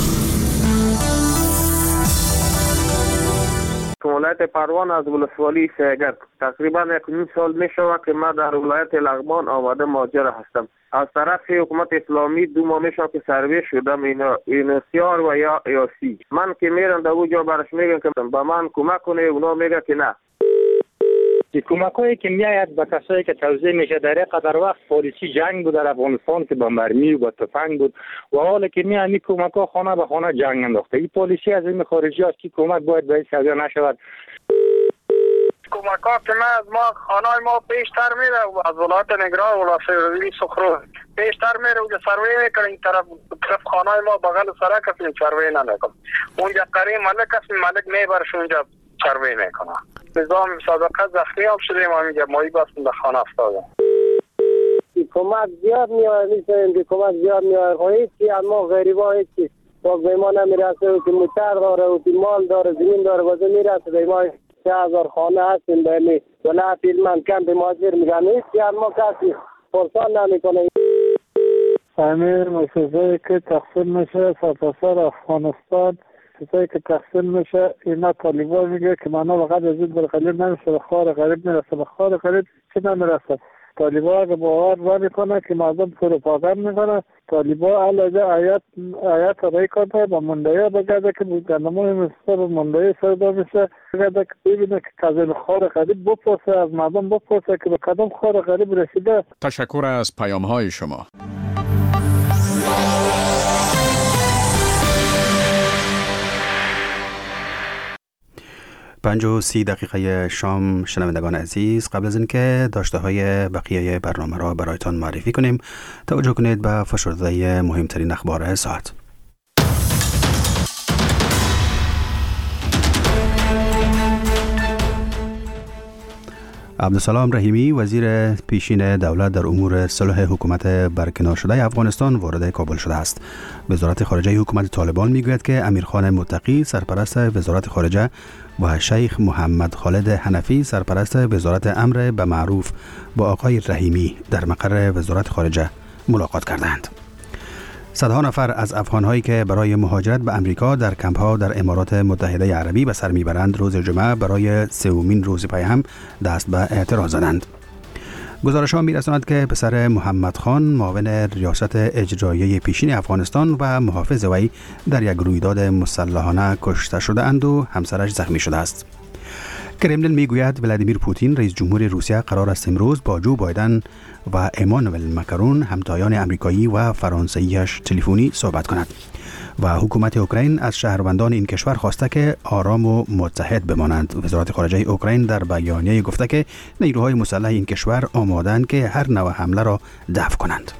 ولایت پروان از ولسوالی سیگک تقریبا 1 سال می شود که من در ولایت لغمان آماده مهاجر هستم. از طرف حکومت اسلامی 2 ماه می شود که سروی شدم این سیار و یا یاسی. من که میرم در اونجا برش میگم که به من کمک کنه، اونا میگه که نه. کمک‌هایی که میآید به کسایی که توزیع میشه در یک قدر وقت پالیسی جنگ بود در افغانستان که با مرمی و با تفنگ بود و حالا که میانی کمک‌ها خانه به خانه جنگ انداخته. این پالیسی از این خارجی است که کمک باید به این سویا نشود. کمک‌ها که ما خانه ما پیشتر میره از ولایت نگران و سروی سخرو پیشتر میره و سروی میکنه. این طرف خانه ما بغل سرک است، سروی نمیکنه. اونجا قریب ملک میبرش اونجا سروی میکنه. نظام سابقه زخمی هم شدیم و میگه مایی بستم در خانه افتادم. کمک زیاد میاد میساییم، کمک زیاد میاد خواهید که اما غریبا هیچ چیز باز به ما نمیرسه و که موتر داره و که مال داره زمین داره بازه میرسه به ما 3,000 خانه هستیم به می ولایت علمان کمپ مهاجر میگن هیچ که اما کسی پرسان نمیکنه. امیر مسئله که تقسیم میشه سرتاسر افغانستان چیزایی که تقسیم میشه اینا طالبان میگه که معنا فقط از این برقلیب نمیشه به خوار غریب میرسه، به خوار غریب چی نمیرسه. طالبان اگه باور نمیکنه که مردم پروپاگاند میکنه، طالبان علاوه آیات رای کنه با مندایی بگرده که گندمای مصر مندایی سردا میشه، بگرده که ببینه که کازل خار غریب بپرسه، از مردم بپرسه که به کدام خار غریب رسیده. تشکر از پیام‌های شما. 5:30 شام شنوندگان عزیز، قبل از اینکه داشته های بقیه برنامه را برایتان معرفی کنیم، توجه کنید به فشرده مهمترین اخبار ساعت. عبدالسلام رحیمی وزیر پیشین دولت در امور صلح حکومت برکنار شده افغانستان وارد کابل شده است. وزارت خارجه حکومت طالبان میگوید که امیرخان متقی سرپرست وزارت خارجه و شیخ محمد خالد حنفی سرپرست وزارت امر به معروف با آقای رحیمی در مقر وزارت خارجه ملاقات کردند. صدها نفر از افغان‌هایی که برای مهاجرت به امریکا در کمپ‌ها در امارات متحده عربی به سر میبرند روز جمعه برای سومین روز پی هم دست به اعتراض زدند. گزارش‌ها می‌رساند که پسر محمد خان معاون ریاست اجرایی پیشین افغانستان و محافظ وی در یک رویداد مسلحانه کشته شده اند و همسرش زخمی شده است. کرملین میگوید ولادیمیر پوتین رئیس جمهور روسیه قرار است امروز با جو بایدن و امانوئل مکرون همتایان امریکایی و فرانسویش تلفنی صحبت کند و حکومت اوکراین از شهروندان این کشور خواسته که آرام و متحد بمانند. وزارت خارجه اوکراین در بیانیه گفته که نیروهای مسلح این کشور آماده‌اند که هر نوع حمله را دفع کنند.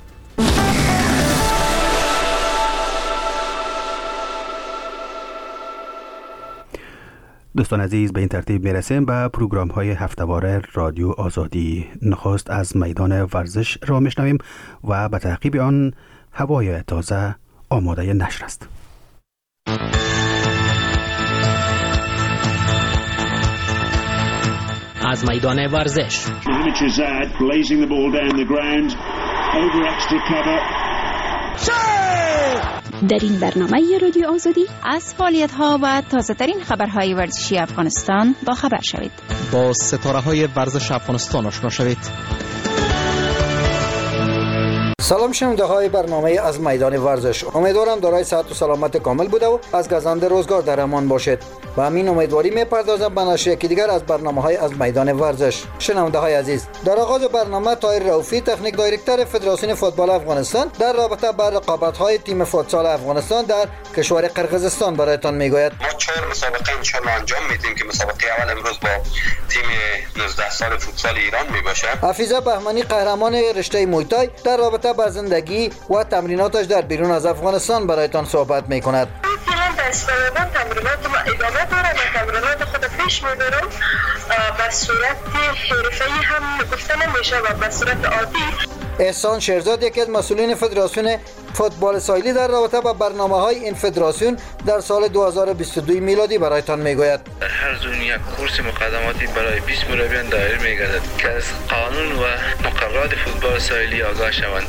دوستان عزیز، به این ترتیب میرسیم به پروگرام های هفته‌واره رادیو آزادی. نخست از میدان ورزش را میشنویم و به تعقیب آن هوای تازه آماده نشر است. از میدان ورزش در این برنامه رادیو آزادی از فعالیت‌ها و تازه‌ترین خبرهای ورزشی افغانستان با خبر شوید. با ستاره‌های ورزش افغانستان آشنا شوید. سلام شنونده‌های برنامه از میدان ورزش، امیدوارم دارای صحت و سلامت کامل بوده و از گزند روزگار در امان باشید. و همین امیدواری میپردازم به نشر یکی دیگر از برنامه‌های از میدان ورزش. شنونده‌های عزیز، در آغاز برنامه طاهر رؤوفی تکنیک دایرکتور فدراسیون فوتبال افغانستان در رابطه با رقابت‌های تیم فوتسال افغانستان در کشور قرقیزستان برایتان میگوید. ما 4 مسابقه ان شاءالله انجام میدیم که مسابقه اول امروز با تیم 19 سال فوتسال ایران میباشه. حفیظه بهمنی قهرمان رشته مویتای در رابطه با زندگی و تمریناتش در بیرون از افغانستان برایتان صحبت میکند. تمرینات ما ادامه دارم و تمرینات خود پیش میبرم به صورت حرفه‌ای هم گفته نمیشه و به صورت عادی. احسان شیرزاد یکی از مسئولین فدراسیون فوتبال ساحلی در رابطه با برنامه‌های این فدراسیون در سال 2022 میلادی برایتان میگوید. هر زون یک کورس مقدماتی برای 20 مربیان دایر میگردد که از قانون و مقررات فوتبال ساحلی آگاه شوند.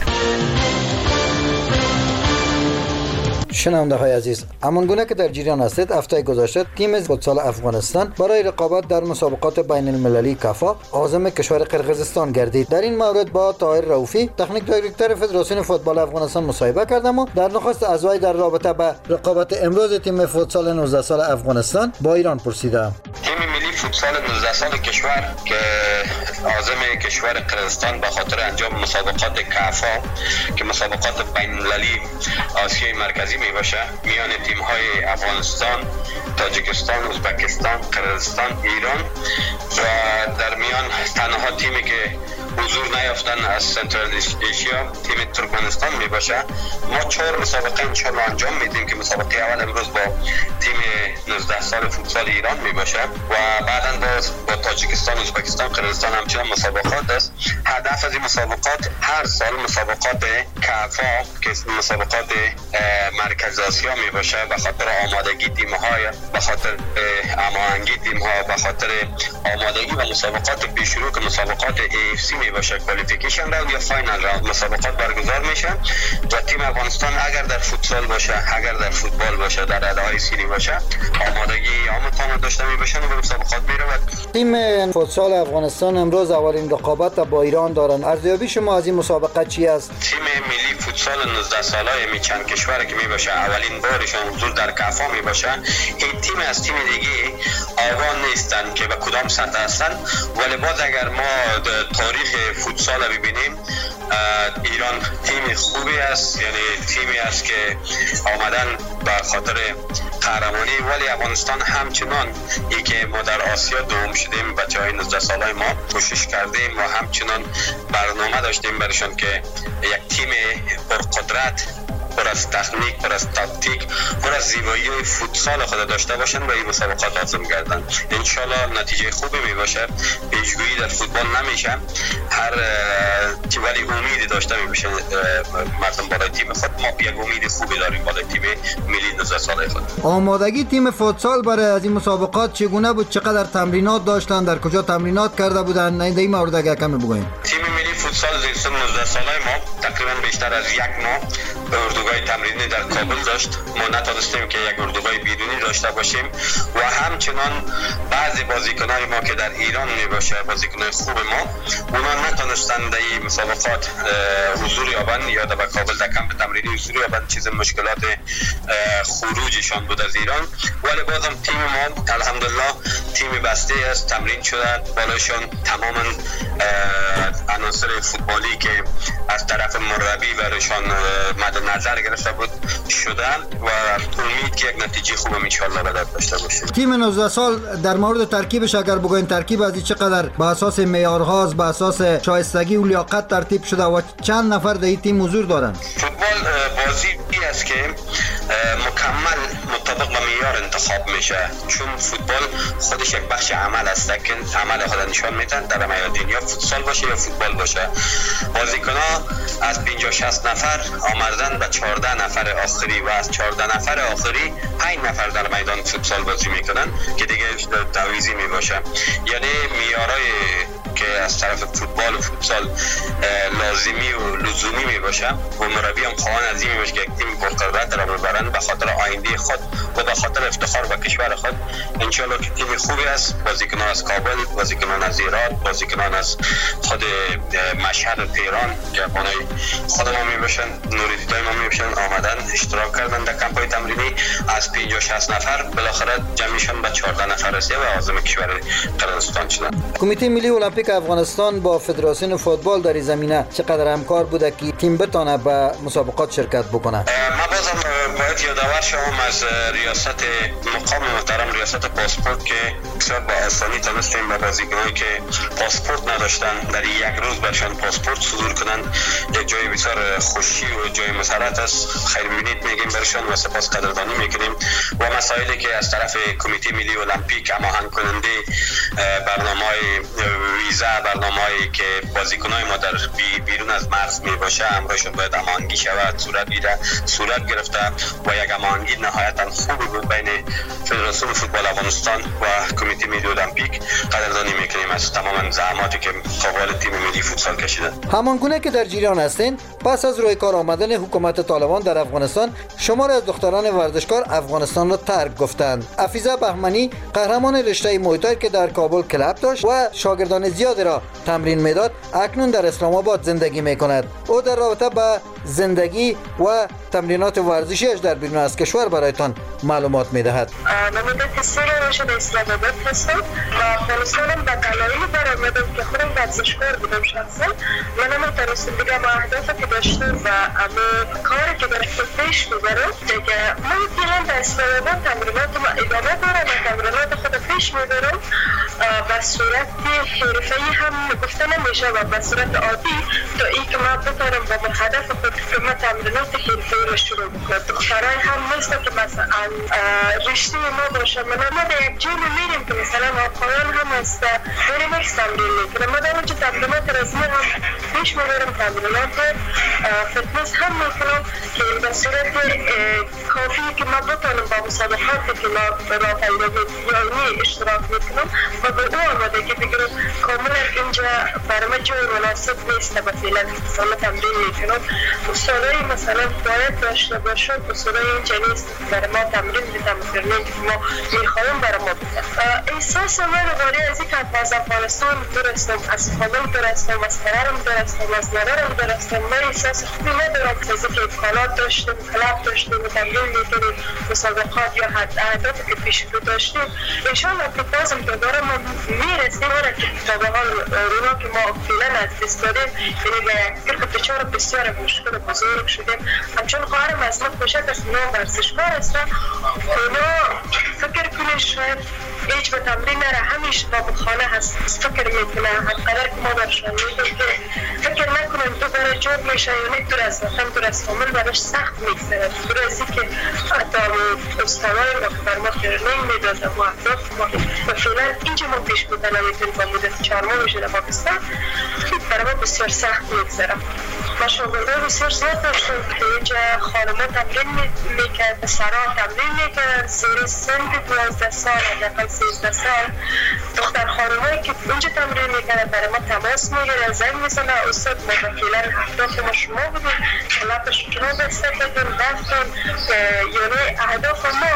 شنونده‌های عزیز، همانگونه که در جریان هستید، هفته گذشته تیم فوتسال افغانستان برای رقابت در مسابقات بین المللی کافا عازم کشور قرقیزستان گردید. در این مورد با طاهر رؤوفی تکنیک دایرکتور فدراسیون فوتبال افغانستان مصاحبه کردم و در نخست از وی در رابطه با رقابت امروز تیم فوتسال 19 سال افغانستان با ایران پرسیدم. تیم ملی فوتسال 19 سال کشور که عازم کشور قرقیزستان به خاطر انجام مسابقات کافا که مسابقات بین المللی آسیای مرکزی می باشه، میان تیم های افغانستان، تاجیکستان، ازبکستان، قرقیزستان، ایران و در میان تنها تیمی که حضور نیافتن از سنترال ایشیا تیم ترکمنستان می باشه. ما 4 مسابقه انشالله انجام میدیم که مسابقه اول امروز با تیم 19 سال فوتسال ایران می باشه و بعدا با تاجیکستان، ازبکستان، قرقیزستان همچنان مسابقات است. هدف از این مسابقات هر سال مسابقات کافا که مسابقات مرکز آسیا می باشه به خاطر آمادگی تیم های، به خاطر هماهنگی تیم ها، به خاطر آمادگی و مسابقات پیشرو که مسابقات AFC می باشه، کوالیفیکیشن راوند یا فاینال راوند مسابقات برگزار میشه و تیم افغانستان اگر در فوتسال باشه، اگر در فوتبال باشه، در ادای سیری باشه، آمادگی عام داشته می باشه و به مسابقات میره. تیم فوتسال افغانستان امروز اولین رقابت با ایران دارند. ارزیابی شما از این مسابقه چی است؟ تیم ملی فوتسال 19 ساله می چند کشور که می باشه اولین بارشان حضور در کافا می باشه. این تیم از تیم دیگه آوان نیستن که به کدام سطح هستن، ولی باز اگر ما تاریخ فوتسال ببینیم ایران تیم خوبی است، یعنی تیمی است که آمدن به خاطر قهرمانی، ولی افغانستان همچنان ای که ما در آسیا دوم شدیم بچه های 19 ساله ما کوشش کردیم و همچنان برنامه داشتیم برشان که یک تیم پرقدرت، پر از تکنیک، پر از تاکتیک، پر از زیبایی فوتسال خود داشته باشند و این مسابقات لازم گردن. انشالله نتیجه خوبی می باشه. پیشگویی در فوتبال نمیشه، هر ولی امیدی داشته می باشه مردم بالای تیم خود. ما یک امید خوبی داریم بالای تیم ملی 19 ساله خود. آمادگی تیم فوتسال برای از این مسابقات چگونه بود؟ چقدر تمرینات داشتن؟ در کجا تمرینات کرده بودن؟ در این مورد اگر کمی بگوییم. تیم ملی فوتسال زیر سن 19 ساله ما تقریبا بیشتر از یک ماه به اردوگاه تمرینی در کابل داشت. ما نتونستیم که یک اردوگاه بیرونی داشته باشیم و همچنان بعضی بازیکنای ما که در ایران می باشه، بازیکنای خوب ما، اونا نتونستن در این مسابقات حضور یابند یا در کابل در کمپ تمرینی حضور یابند. چیز مشکلات خروجشان بود از ایران، ولی بازم تیم ما الحمدلله تیم بسته است، تمرین شده بالاشان تماما عناصر فوتبالی که از طرف مربی برشان مد نظر گرفته بود شدن و امید که یک نتیجه خوب ان شاء الله به داشته باشه. تیم 19 سال در مورد ترکیبش اگر بگوین، ترکیب از این چقدر به اساس معیارها، به اساس شایستگی و لیاقت ترتیب شده و چند نفر در این تیم حضور دارند؟ فوتبال بازی است که مکمل مطابق با معیار انتخاب میشه، چون فوتبال خودش یک بخش عمل است که عمل خود نشان میدن در میدان، یا فوتسال باشه یا فوتبال باشه. بازیکن‌ها از 50-60 نفر آمدن به 14 نفر آخری و از 14 نفر آخری 5 نفر در میدان فوتسال بازی میکنن که دیگه تعویضی میباشه. یعنی معیارای که از طرف فوتبال و فوتسال لازمی و لزومی میباشه و مربی هم خواهان از این میباشه که یک تیم پرقدرت را ببرن به خاطر آینده خود و به خاطر افتخار به کشور خود. انشالله که تیم خوبی است، بازیکنان از کابل، بازیکنان از هرات، بازیکنان از خود مشهد و تهران که افغانای خود ما میباشن، نوریدیدای ما میباشن، آمدن اشتراک کردن در کمپای تمرینی. از 50-60 نفر بالاخره جمعیشان به 14 نفر رسید و عازم کشور قرقیزستان شدن. کمیته ملی المپیک افغانستان با فدراسیون فوتبال در این زمینه چقدر همکار بوده که تیم بتونه به مسابقات شرکت بکنه؟ ما بازم باید یادآور شوم از ریاست مقام محترم ریاست پاسپورت که بسیار با آسانی تونستیم به بازیکنانی که پاسپورت نداشتن در یک روز برشان پاسپورت صدور کنن. یک جای بسیار خوشی و جای مسرت است، خیر بینید میگیم برشان و سپاس قدردانی میکنیم. و مسائلی که از طرف کمیته ملی المپیک هماهنگ کننده برنامه‌های ویزا، برنامه‌ای که بازیکنان ما در بیرون از مرز میباشه همراهشون باید هماهنگی شود، صورت گرفته و یک هماهنگی نهایتا خوبی بود بین فدراسیون فوتبال افغانستان و کمیته ملی المپیک. قدردانی میکنیم از تمام زحماتی که قبال تیم ملی فوتسال کشیدن. همانگونه که در جریان هستین، پس از روی کار آمدن حکومت طالبان در افغانستان، شمار از دختران ورزشکار افغانستان را ترک گفتند. افیزه بهمنی قهرمان رشته موی که در کابل کلب داشت و شاگردان زیادی را تمرین میداد، اکنون در اسلام آباد زندگی میکند. او در رابطه با زندگی و تمرینات ورزشیش در بیرون از کشور برایتان معلومات میدهد. من مدت 3 سال در اسلام آباد هستم و افغانستانم به دلایلی برآمدم که خودم ورزشکار بودم شخصا. من نمیتونستم دیگه با اهدافی که داشتم و اما کاری که در پیش میبرم دیگه من فعلا در اسلام آباد تمریناتم ادامه دارم و تمرینات خود پیش میبرم به صورت حرفه‌ای هم گفته نمیشه و به صورت عادی تا اینکه من بتونم با هدف خود که من تمرینات حرفه‌ای رو شروع بکنم. دخترای هم نیست که مثلا رشته ما باشه، ما در یک جایی میریم که مثلا آقایان هم هست بریم یک تمرین میکنم. ما در اونجا تمرینات رزمی هم پیش میبرم، تمرینات فتنس هم میکنم که به صورت کافی که ما بتونم با مسابقاتی که ما را پیدا اشتراک میکنم و به او آمادگی بگیرم. کاملا اینجا برای ما جای مناسب نیست و فعلا اتصال تمرین میکنم. اصولای مثلا باید داشته باشم، اصولای اینجا نیست برای ما تمرین میدم فرمین که ما میخوایم برای ما بدم. احساس من واری از این که از افغانستان درستم، از خانم درستم، از پدرم درستم، از مادرم درستم. من احساس خوبی ندارم که از اینکه امکانات داشتیم، کلاب داشتیم، تمرین میکنیم، مسابقات یا اهدافی که پیش رو داشتیم. انشاءالله که بازم دوباره ما میرسیم برای که طبعا رونا که ما فعلا از دست داریم، یعنی به یک دچار بسیار مشکل بزرگ شدیم. همچون خواهرم از ما خوشت از اونا ورزشکار هستن، اونا فکر کنید شاید هیچ به تمرین نره، همیشه با خانه هست فکر میکنه هرقدر که ما برشان میدیم که فکر نکنم تو برای جور میشه یا نه دور از وطن دور از فامیل براش سخت میگذره. دور از این که حتی استانای ما که بر ما ترنینگ میدازه و اهداف ما و فعلا اینجا ما پیش بودن نمیتونیم با مدت 4 ماه میشه در پاکستان برای ما بسیار سخت میگذره. ما شاگردای بسیار زیاد داشتیم که اینجا خانما تمرین میکرد، پسرها تمرین میکرد زیر سن 12 سال حداقل 13 سال. دختر خانمایی که اونجا تمرین میکرد برای ما تماس میگیره، زنگ میزنه استاد ما فعلا اهداف ما شما بودیم، کلاب شما بسته کردیم، رفتیم. یعنی اهداف ما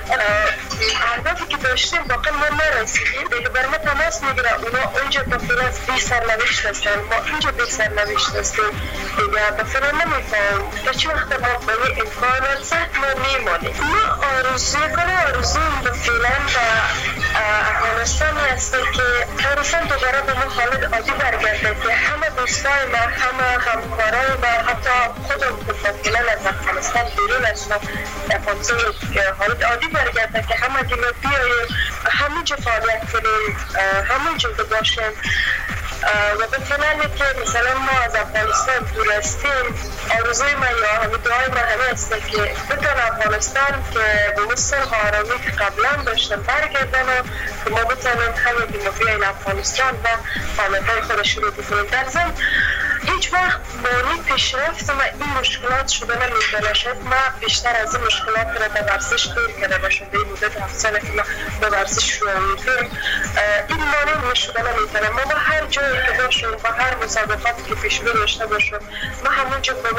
اهدافی که داشتیم واقعا ما نرسیدیم. دیگه برای ما تماس میگیره، اونا اونجا به فعلا بی سرنوشت هستن، ما اینجا بی سرنوشت هستیم. دیگه به فعلا نمیفهم تا چه وقت ما به این امکانات سخت ما میمانیم. ما آرزویم به فعلا و افغانستان هسته که افغانستان دوباره به ما حالت عادی برگرده که همه دوستای ما، همه همکارای ما، حتی خودم که فعلا از افغانستان بیرون هستم، افغانستان حالت عادی برگرده که همه دیگه بیاییم همینجا فعالیت کنیم، همینجا باشیم. و به فعلا که مثلا ما از افغانستان دور هستیم، آرزوی من یا همه دعای من همه هسته که بتون افغانستان که به مثل آرامی که قبلا داشتن برگردن و که ما بتونیم همه دیموفی این افغانستان و فعالیت‌های خود شروع بکنیم. در ضمن هیچ وقت مانی پیشرفت ما این مشکلات شده نمیتونه. شاید ما بیشتر از این مشکلات رو به ورزش دور کرده باشیم. به این مدت 7 ساله که ما به ورزش شروع میکنیم این مانی شده نمیتونه. ما هر جایی که باشیم و هر مسابقاتی که پیش رو داشته باشیم ما همونجا به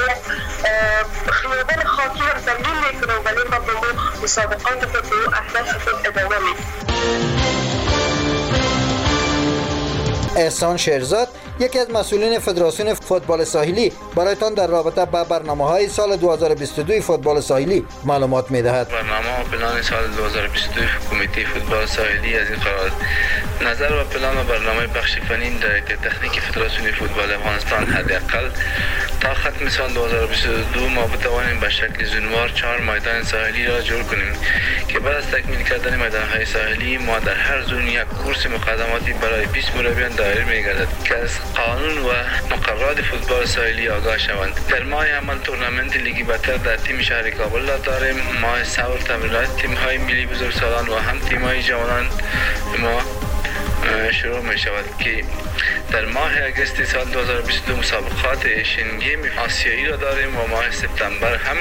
خیابان خاکی هم تمرین میکنیم، ولی ما به مسابقات خود و اهداف خود ادامه میدیم. احسان شیرزاد یکی از مسئولین فدراسیون فوتبال ساحلی برایتان در رابطه با برنامه‌های سال 2022 فوتبال ساحلی معلومات می‌دهد. برنامه و پلان سال 2022 کمیته فوتبال ساحلی از این قرار نظر و پلان و برنامه بخش فنی دایرکتور تکنیکی فدراسیون فوتبال افغانستان حداقل تا ختم سال 2022 ما بتوانیم به شکل زونوار 4 میدان ساحلی را جور کنیم که بعد از تکمیل کردن میدان‌های ساحلی ما در هر زون یک کورس مقدماتی برای 20 مربیان دایر می‌گردد که از قانون و مقررات فوتبال ساحلی آگاه شوند. در ماه عمل تورنمنت لیگ برتر در تیم شهر کابل را داریم. ماه سول تمرینات تیم‌های ملی بزرگسالان و هم تیم‌های جوانان ما شروع می شود که در ماه اگست سال 2022 مسابقات ایشین گیم آسیایی را داریم و ماه سپتامبر هم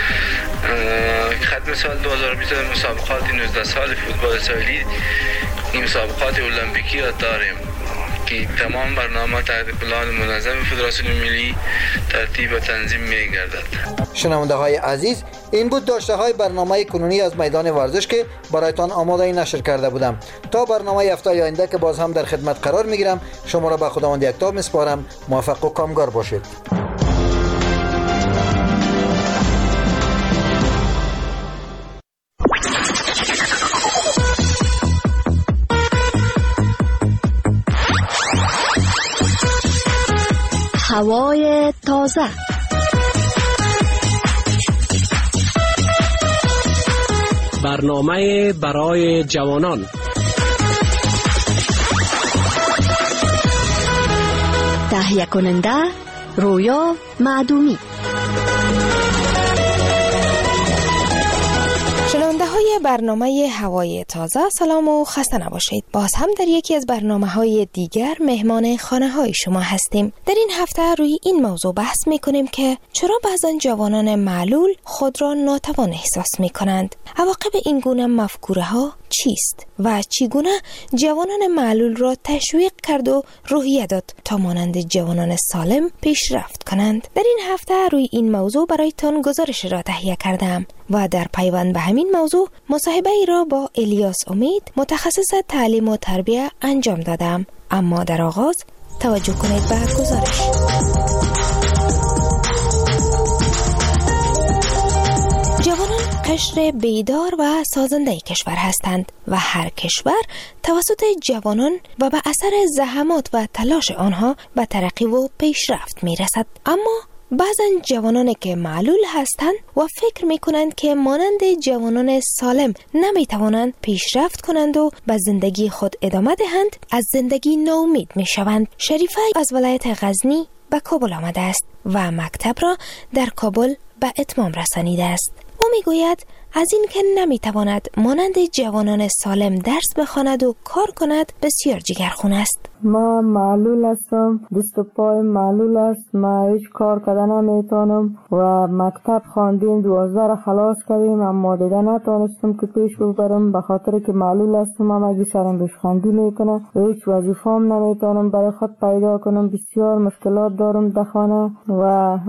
ختم سال 2022 مسابقات 19 سال فوتبال ساحلی این مسابقات المپیکی را داریم که تمام برنامه تحت پلان منظم فدراسیون ملی ترتیب و تنظیم می گردد. شنونده های عزیز، این بود داشته های برنامه کنونی از میدان ورزش که برایتان آماده نشر کرده بودم. تا برنامه هفته آینده که باز هم در خدمت قرار می گیرم، شما را به خداوند یکتا می سپارم. موفق و کامگار باشید. هوای تازه، برنامه برای جوانان، تهیه کننده رویا معدومی. شنونده های برنامه هوای تازه سلام و خسته نباشید. باز هم در یکی از برنامه‌های دیگر مهمان خانه‌های شما هستیم. در این هفته روی این موضوع بحث می‌کنیم که چرا بعضن جوانان معلول خود را ناتوان احساس می‌کنند. عواقب این گونه مفکوره‌ها چیست و چگونه جوانان معلول را تشویق کرد و روحیه داد تا مانند جوانان سالم پیشرفت کنند. در این هفته روی این موضوع برایتان گزارش را تهیه کردم و در پیوند به همین موضوع مصاحبه ای را با الیاس امید متخصص تعلیم و تربیت انجام دادم. اما در آغاز توجه کنید به گزارش. جوانان قشر بیدار و سازنده کشور هستند و هر کشور توسط جوانان و به اثر زحمات و تلاش آنها به ترقی و پیشرفت می رسد. اما بعضن جوانانی که معلول هستند و فکر می کنند که مانند جوانان سالم نمی توانند پیشرفت کنند و به زندگی خود ادامه دهند، از زندگی ناامید می شوند. شریفه از ولایت غزنی به کابل آمده است و مکتب را در کابل به اتمام رسانیده است. او می گوید از این که نمی تواند مانند جوانان سالم درس بخواند و کار کند بسیار جگرخون است. ما معلول هستم، دست و پای معلول است، ما هیچ کار کردن نمیتونم و مکتب خواندیم 12 را خلاص کردیم اما دیگه نتونستم که پیش ببرم به خاطر که معلول هستم. اما اگه سرم بشخندی میکنه هیچ وظیفه‌ام نمیتونم برای خود پیدا کنم. بسیار مشکلات دارم در خانه و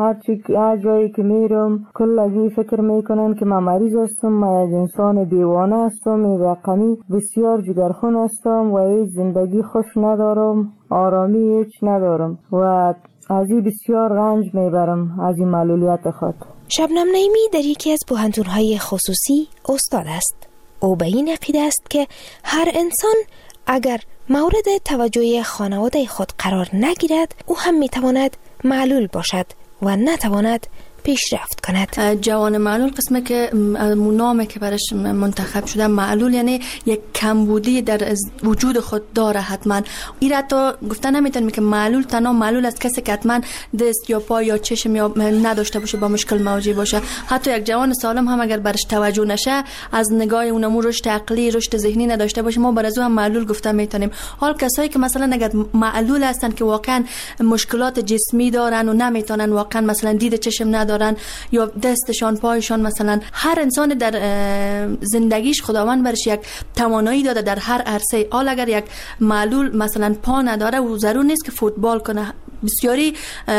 هر جایی که میرم کلگی فکر میکنن که من مریض هستم، من یک انسان دیوانه هستم، رقمی بسیار جگرخون هستم و هیچ زندگی خوش ندارم، آرامی هیچ ندارم و از این بسیار رنج میبرم از این معلولیت خود. شبنم نعیمی در یکی از پوهنتون‌های خصوصی استاد است. او به این عقیده است که هر انسان اگر مورد توجه خانواده خود قرار نگیرد او هم میتواند معلول باشد و نتواند پیشرفت کند. جوان معلول قسمه که نامی که برش منتخب شده معلول یعنی یک کمبودی در وجود خود داره. حتما ایرا تو گفتن نمیتونم که معلول تنها معلول است کسی که حتما دست یا پا یا چشم یا نداشته باشه با مشکل مواجه باشه. حتی یک جوان سالم هم اگر برش توجه نشه از نگاه اونمو رشد عقلی رشد ذهنی نداشته باشه ما برازو هم معلول گفتن میتونیم. حال کسایی که مثلا اگر معلول هستن که واقعا مشکلات جسمی دارن و نمیتونن واقعا مثلا دید چشم دارن یا دستشان پایشان، مثلا هر انسان در زندگیش خداوند برش یک توانایی داده در هر عرصه. حال اگر یک معلول مثلا پا نداره و ضرور نیست که فوتبال کنه، بسیاری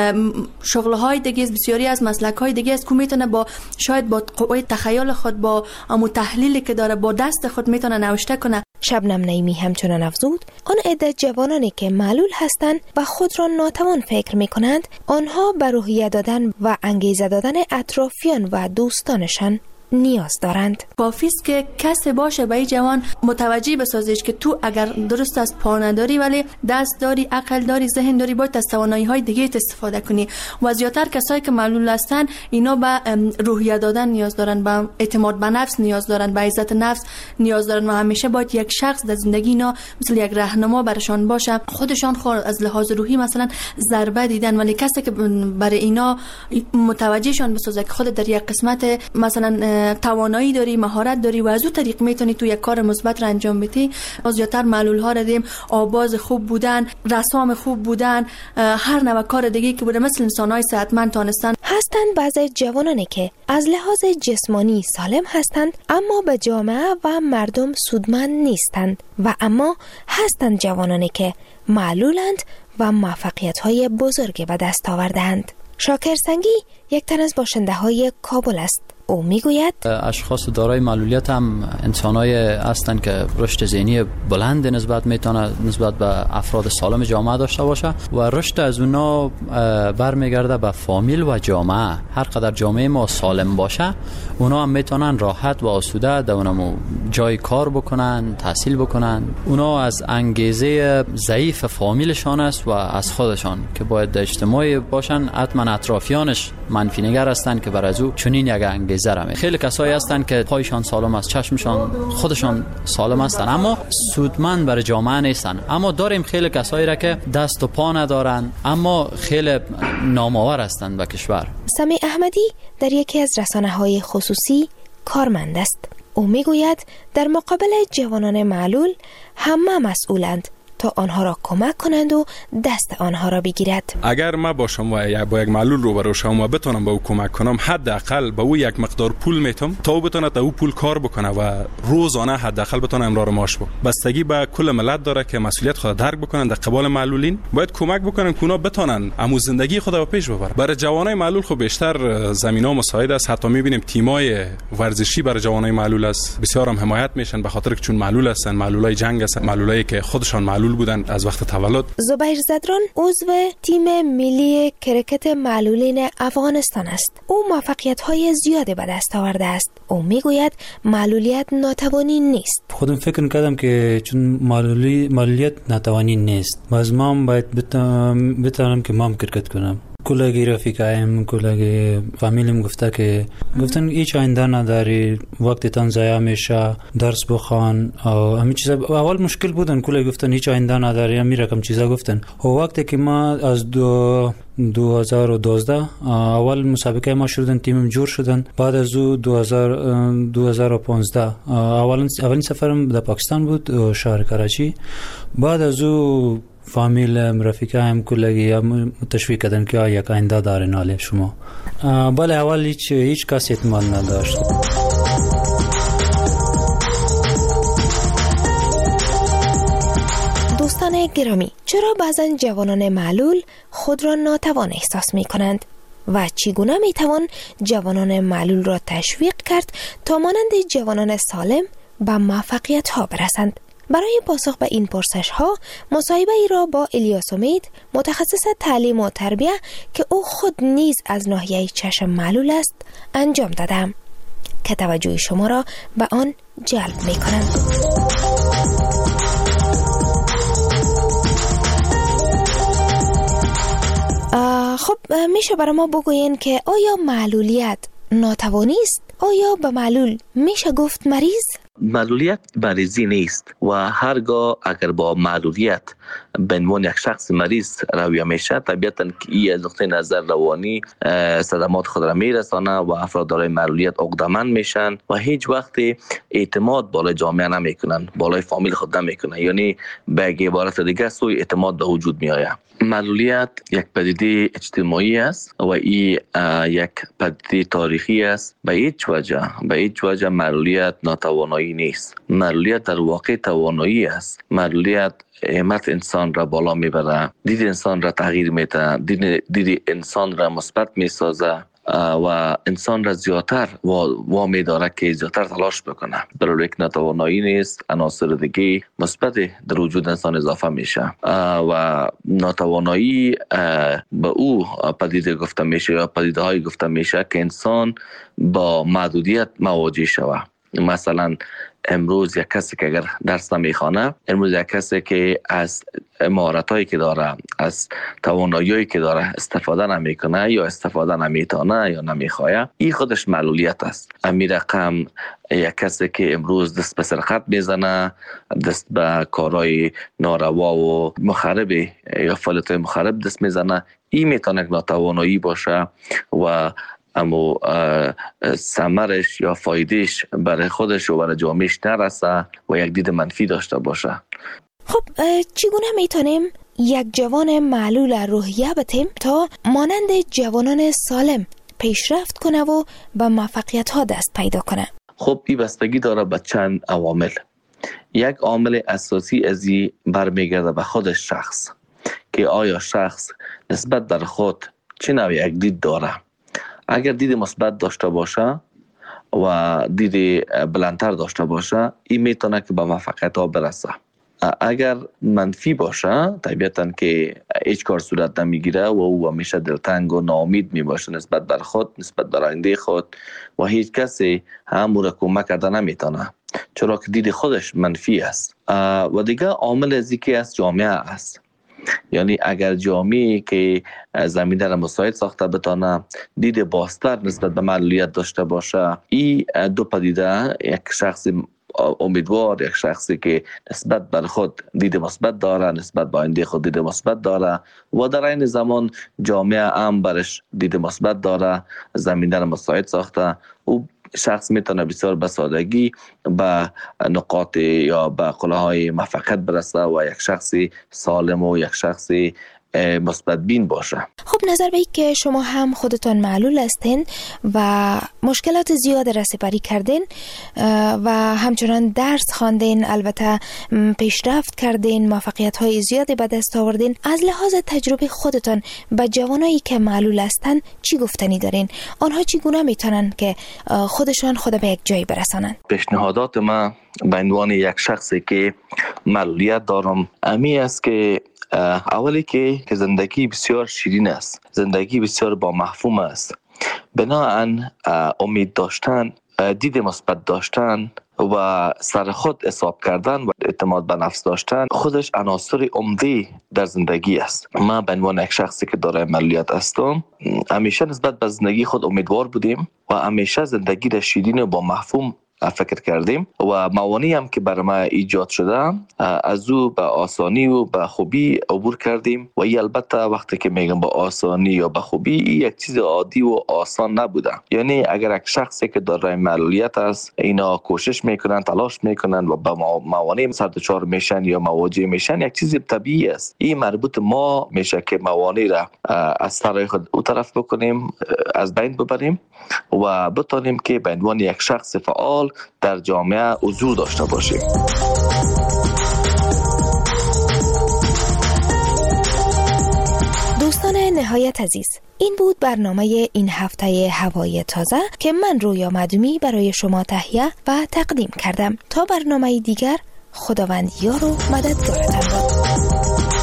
شغل‌های دیگه است، بسیاری از مسلک‌های دیگه است که میتونه با شاید با قوه تخیل خود با امو تحلیلی که داره با دست خود میتونه نوشته کنه. شبنم نعیمی همچنان افزود آن عده جوانانی که معلول هستند و خود را ناتوان فکر می‌کنند آنها به روحیه دادن و انگیزه دادن اطرافیان و دوستانشان نیاز دارند. کافی است که کسی باشه به این جوان متوجه بسازیش که تو اگر درست از پا نداری ولی دست داری، عقل داری، ذهن داری، باید از توانایی‌های دیگه استفاده کنی. و زیاتر کسایی که معلول هستن اینا به روحیه دادن نیاز دارن، به اعتماد به نفس نیاز دارن، به عزت نفس نیاز دارن و همیشه باید یک شخص در زندگی اینا مثل یک راهنما برشان باشه. خودشان از لحاظ روحی مثلا ضربه دیدن ولی کسی که برای اینا متوجهشان بسازه که خود در یک قسمت مثلا توانایی داری، مهارت داری و از اون طریق میتونی تو یک کار مثبت را انجام بدی. از زیاتر معلول ها را دیم آواز خوب بودن، رسام خوب بودن، هر نوع کار دیگه که بوده مثل انسان‌های صحتمند تانستن. هستند بعضی جوانانی که از لحاظ جسمانی سالم هستند اما به جامعه و مردم سودمند نیستند و اما هستند جوانانی که معلولند و موفقیت‌های بزرگی به دست آوردند. شاکر سنگی یک تن از باشنده‌های کابل است. او میگوید اشخاص دارای معلولیت هم انسانای هستند که رشد ذهنی بلند نسبت به افراد سالم جامعه داشته باشه و رشد از اونا برمیگرده به فامیل و جامعه. هر قدر جامعه ما سالم باشه اونا هم میتونن راحت و آسوده در اونمو جای کار بکنن، تحصیل بکنن. اونا از انگیزه ضعیف فامیلشان است و از خودشان که باید اجتماعی باشن. حتما اطرافیانش منفی نگر هستند که بر از او چنین یک انگیزه خیلی کسایی هستند که پایشان سالم است، چشمشان خودشان سالم هستند اما سودمند برای جامعه نیستن. اما داریم خیلی کسایی را که دست و پا ندارن اما خیلی نامآور هستند به کشور. سمی احمدی در یکی از رسانه‌های خصوصی کارمند است. او میگوید در مقابل جوانان معلول همه مسئولند تا آنها را کمک کنند و دست آنها را بگیرد. اگر ما باشم و با یک معلول روبرو شوم و بتونم به او کمک کنم، حداقل به او یک مقدار پول میتم تا او بتونه تا او پول کار بکنه و روزانه حداقل بتونه امرار معاش بده. بستگی به کل ملت داره که مسئولیت خود درک بکنن. در قبال معلولین باید کمک بکنن که اونا بتونن امو زندگی خود رو پیش ببرن. برای جوانای معلول خب بیشتر زمینا مساعد است. حتی میبینیم تیمای ورزشی برای جوانای معلول است، بسیار هم حمایت میشن به خاطر که چون معلول هستن، معلولای جنگ هستن، معلولایی که خودشان معلول بودن از وقت تولد. زبیر زدران عضو تیم ملی کرکت معلولین افغانستان است. او موفقیت‌های زیادی به دست آورده است. او میگوید معلولیت ناتوانی نیست. خودم فکر کردم که چون معلولیت ناتوانی نیست، باز ما باید بتونم که مام کرکت کنم. کلاگی رفیقایم، کلاگی فامیلیم گفتن هیچ آینده نداری، وقتتان ضایع میشه، درس بخوان و همین چیزا. اول مشکل بودن، کلاگی گفتن هیچ آینده نداری، همین رقم چیزا گفتن. و وقتی که ما از 2012 اول مسابقه ما شدن، تیمم جور شدن. بعد از 2015 اولین سفرم در پاکستان بود، شهر کراچی. بعد از فامیل رفیقایم کلگی تشویق کردن که یک آینده داره ناله شما. بله اول هیچ کسی اعتماد نداشت. دوستان گرامی، چرا بعضن جوانان معلول خود را ناتوان احساس می کنند و چگونه می توان جوانان معلول را تشویق کرد تا مانند جوانان سالم به موفقیت ها برسند؟ برای پاسخ به این پرسش ها مصاحبه ای را با الیاس امید، متخصص تعلیم و تربیه که او خود نیز از ناحیه چشم معلول است، انجام دادم که توجه شما را به آن جلب می کنم. خب میشه برای ما بگوین که آیا معلولیت ناتوانی است؟ آیا به معلول میشه گفت مریض؟ معلولیت مریضی نیست و هرگاه اگر با معلولیت به عنوان یک شخص مریض رویه میشه، طبیعتاً که این از نقطه نظر روانی صدمات خود را میرسانه و افراد دارای معلولیت عقده‌مند میشن و هیچ وقت اعتماد بالای جامعه نمیکنن، بالای فامیل خود نمیکنن. یعنی به عبارت دیگه سوء اعتماد به وجود میآید. معلولیت یک پدیده اجتماعی است و این یک پدیده تاریخی است. به هیچ وجه معلولیت ناتوانایی نیست. معلولیت در واقع توانایی است. معلولیت همت انسان را بالا میبره، دید انسان را تغییر میده، دید انسان را مثبت میسازه و انسان را زیادتر وامی داره که زیادتر تلاش بکنه. برای یک ناتوانایی نیست، عناصر دیگه مثبت در وجود انسان اضافه میشه و ناتوانایی به او پدیده گفته میشه یا پدیده های گفته میشه که انسان با محدودیت مواجه شود. مثلا امروز یک کسی که اگر درس نمیخوانه، امروز یک کسی که از مهارتایی که داره، از توانایی‌هایی که داره استفاده نمیکنه یا استفاده نمیتونه یا نمیخواه، این خودش معلولیت است. همین رقم یک کسی که امروز دست به سرقت میزنه، دست به کارهای ناروا و مخرب یا فعالیت‌های مخرب دست میزنه، این میتونه ناتوانایی باشه و اما ثمرش یا فایدهش برای خودش و برای جامعهش نرسه و یک دید منفی داشته باشه. خب چگونه میتونیم یک جوان معلول روحیه بتیم تا مانند جوانان سالم پیشرفت کنه و به موفقیت ها دست پیدا کنه؟ خب این بستگی داره به چند عوامل. یک عامل اساسی از این برمیگرده به خود شخص که آیا شخص نسبت در خود چه نوع یک دید داره. اگر دید مثبت داشته باشه و دید بلندتر داشته باشه، این میتونه که به موفقیت ها برسه. اگر منفی باشه، طبیعتاً که هیچ کار صورت نمیگیره و او همیشه دلتنگ و ناامید میباشه نسبت بر خود، نسبت بر آینده خود و هیچ کسی هم را کمک کرده نمیتونه، چرا که دید خودش منفی است. و دیگه عامل از اینکه از جامعه است. یعنی اگر جامعه که زمینه را مساعد ساخته بتانه، دید بازتر نسبت به معلولیت داشته باشه، این دو پدیده، یک شخص امیدوار، یک شخصی که نسبت بر خود دید مثبت داره، نسبت به آینده خود دید مثبت داره و در این زمان جامعه هم برش دید مثبت داره، زمینه را مساعد ساخته، او شخص میتونه بسیار به سادگی به نقاط یا به قله‌های موفقیت برسه و یک شخص سالم و یک شخص مثبت بین باشه. خب نظر به این که شما هم خودتان معلول هستین و مشکلات زیاد را سپری کردین و همچنان درس خواندین، البته پیشرفت کردین، موفقیت های زیادی به دست آوردین، از لحاظ تجربه خودتان به جوانایی که معلول هستن چی گفتنی دارین؟ آنها چگونه میتونن که خودشان خود به یک جایی برسانن؟ پیشنهادات من به عنوان یک شخصی که معلولیت دارم امی است که اولی که زندگی بسیار شیرین است، زندگی بسیار با مفهوم است. بناهن امید داشتن، دید مثبت داشتن و سر خود حساب کردن و اعتماد به نفس داشتن خودش عناصر عمده در زندگی است. من به عنوان یک شخصی که دارای معلولیت هستم همیشه نسبت به زندگی خود امیدوار بودیم و همیشه زندگی را شیرین و با مفهوم فکر کردیم و موانعی هم که برای ما ایجاد شده از او به آسانی و به خوبی عبور کردیم و البته وقتی که میگم با آسانی یا به خوبی یک چیز عادی و آسان نبوده. یعنی اگر یک شخصی که دارای معلولیت است اینا کوشش میکنن، تلاش میکنن و به موانع سر دچار میشن یا مواجه میشن، یک چیز طبیعی است. این مربوط ما میشه که موانع را از سر خود او طرف بکنیم، از بین ببریم و بتونیم که به عنوان یک شخص فعال در جامعه حضور داشته باشیم. دوستان نهایت عزیز، این بود برنامه این هفته هوای تازه که من رویا مدومی برای شما تهیه و تقدیم کردم. تا برنامه دیگر، خداوند یار و مددگارتان باد.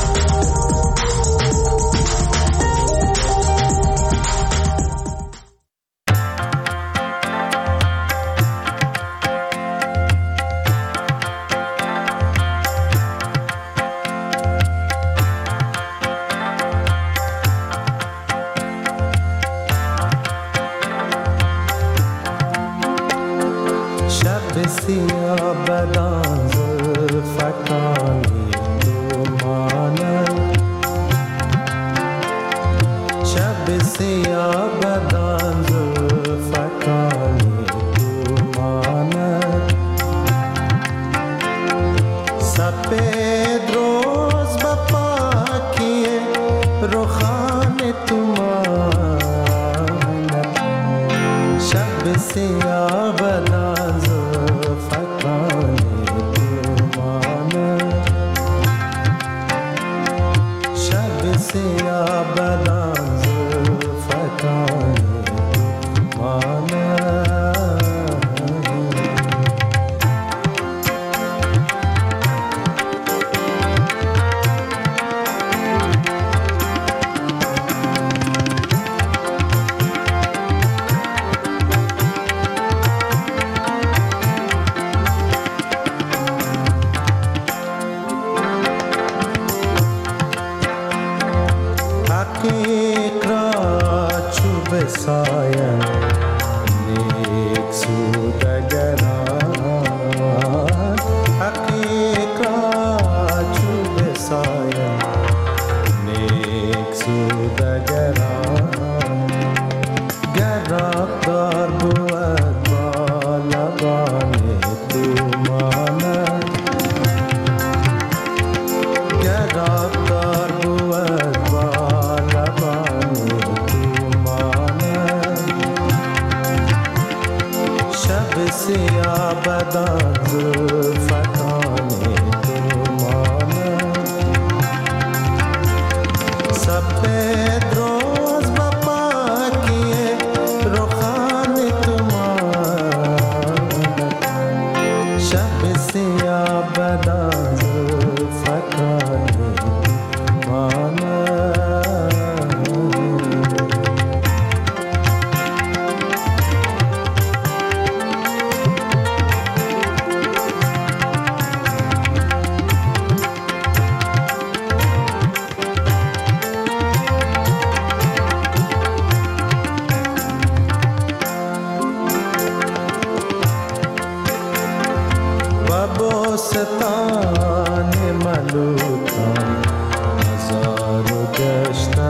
سیاه بدان زلفکانی دومانه، شب سیاه بدان زلفکانی دومانه، سپید روز به پاکی رخان تومانه، شب سیاه بدان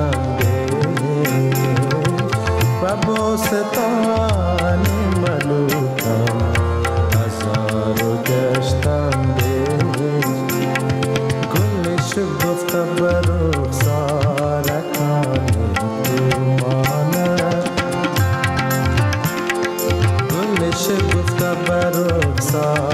ستان ملو سال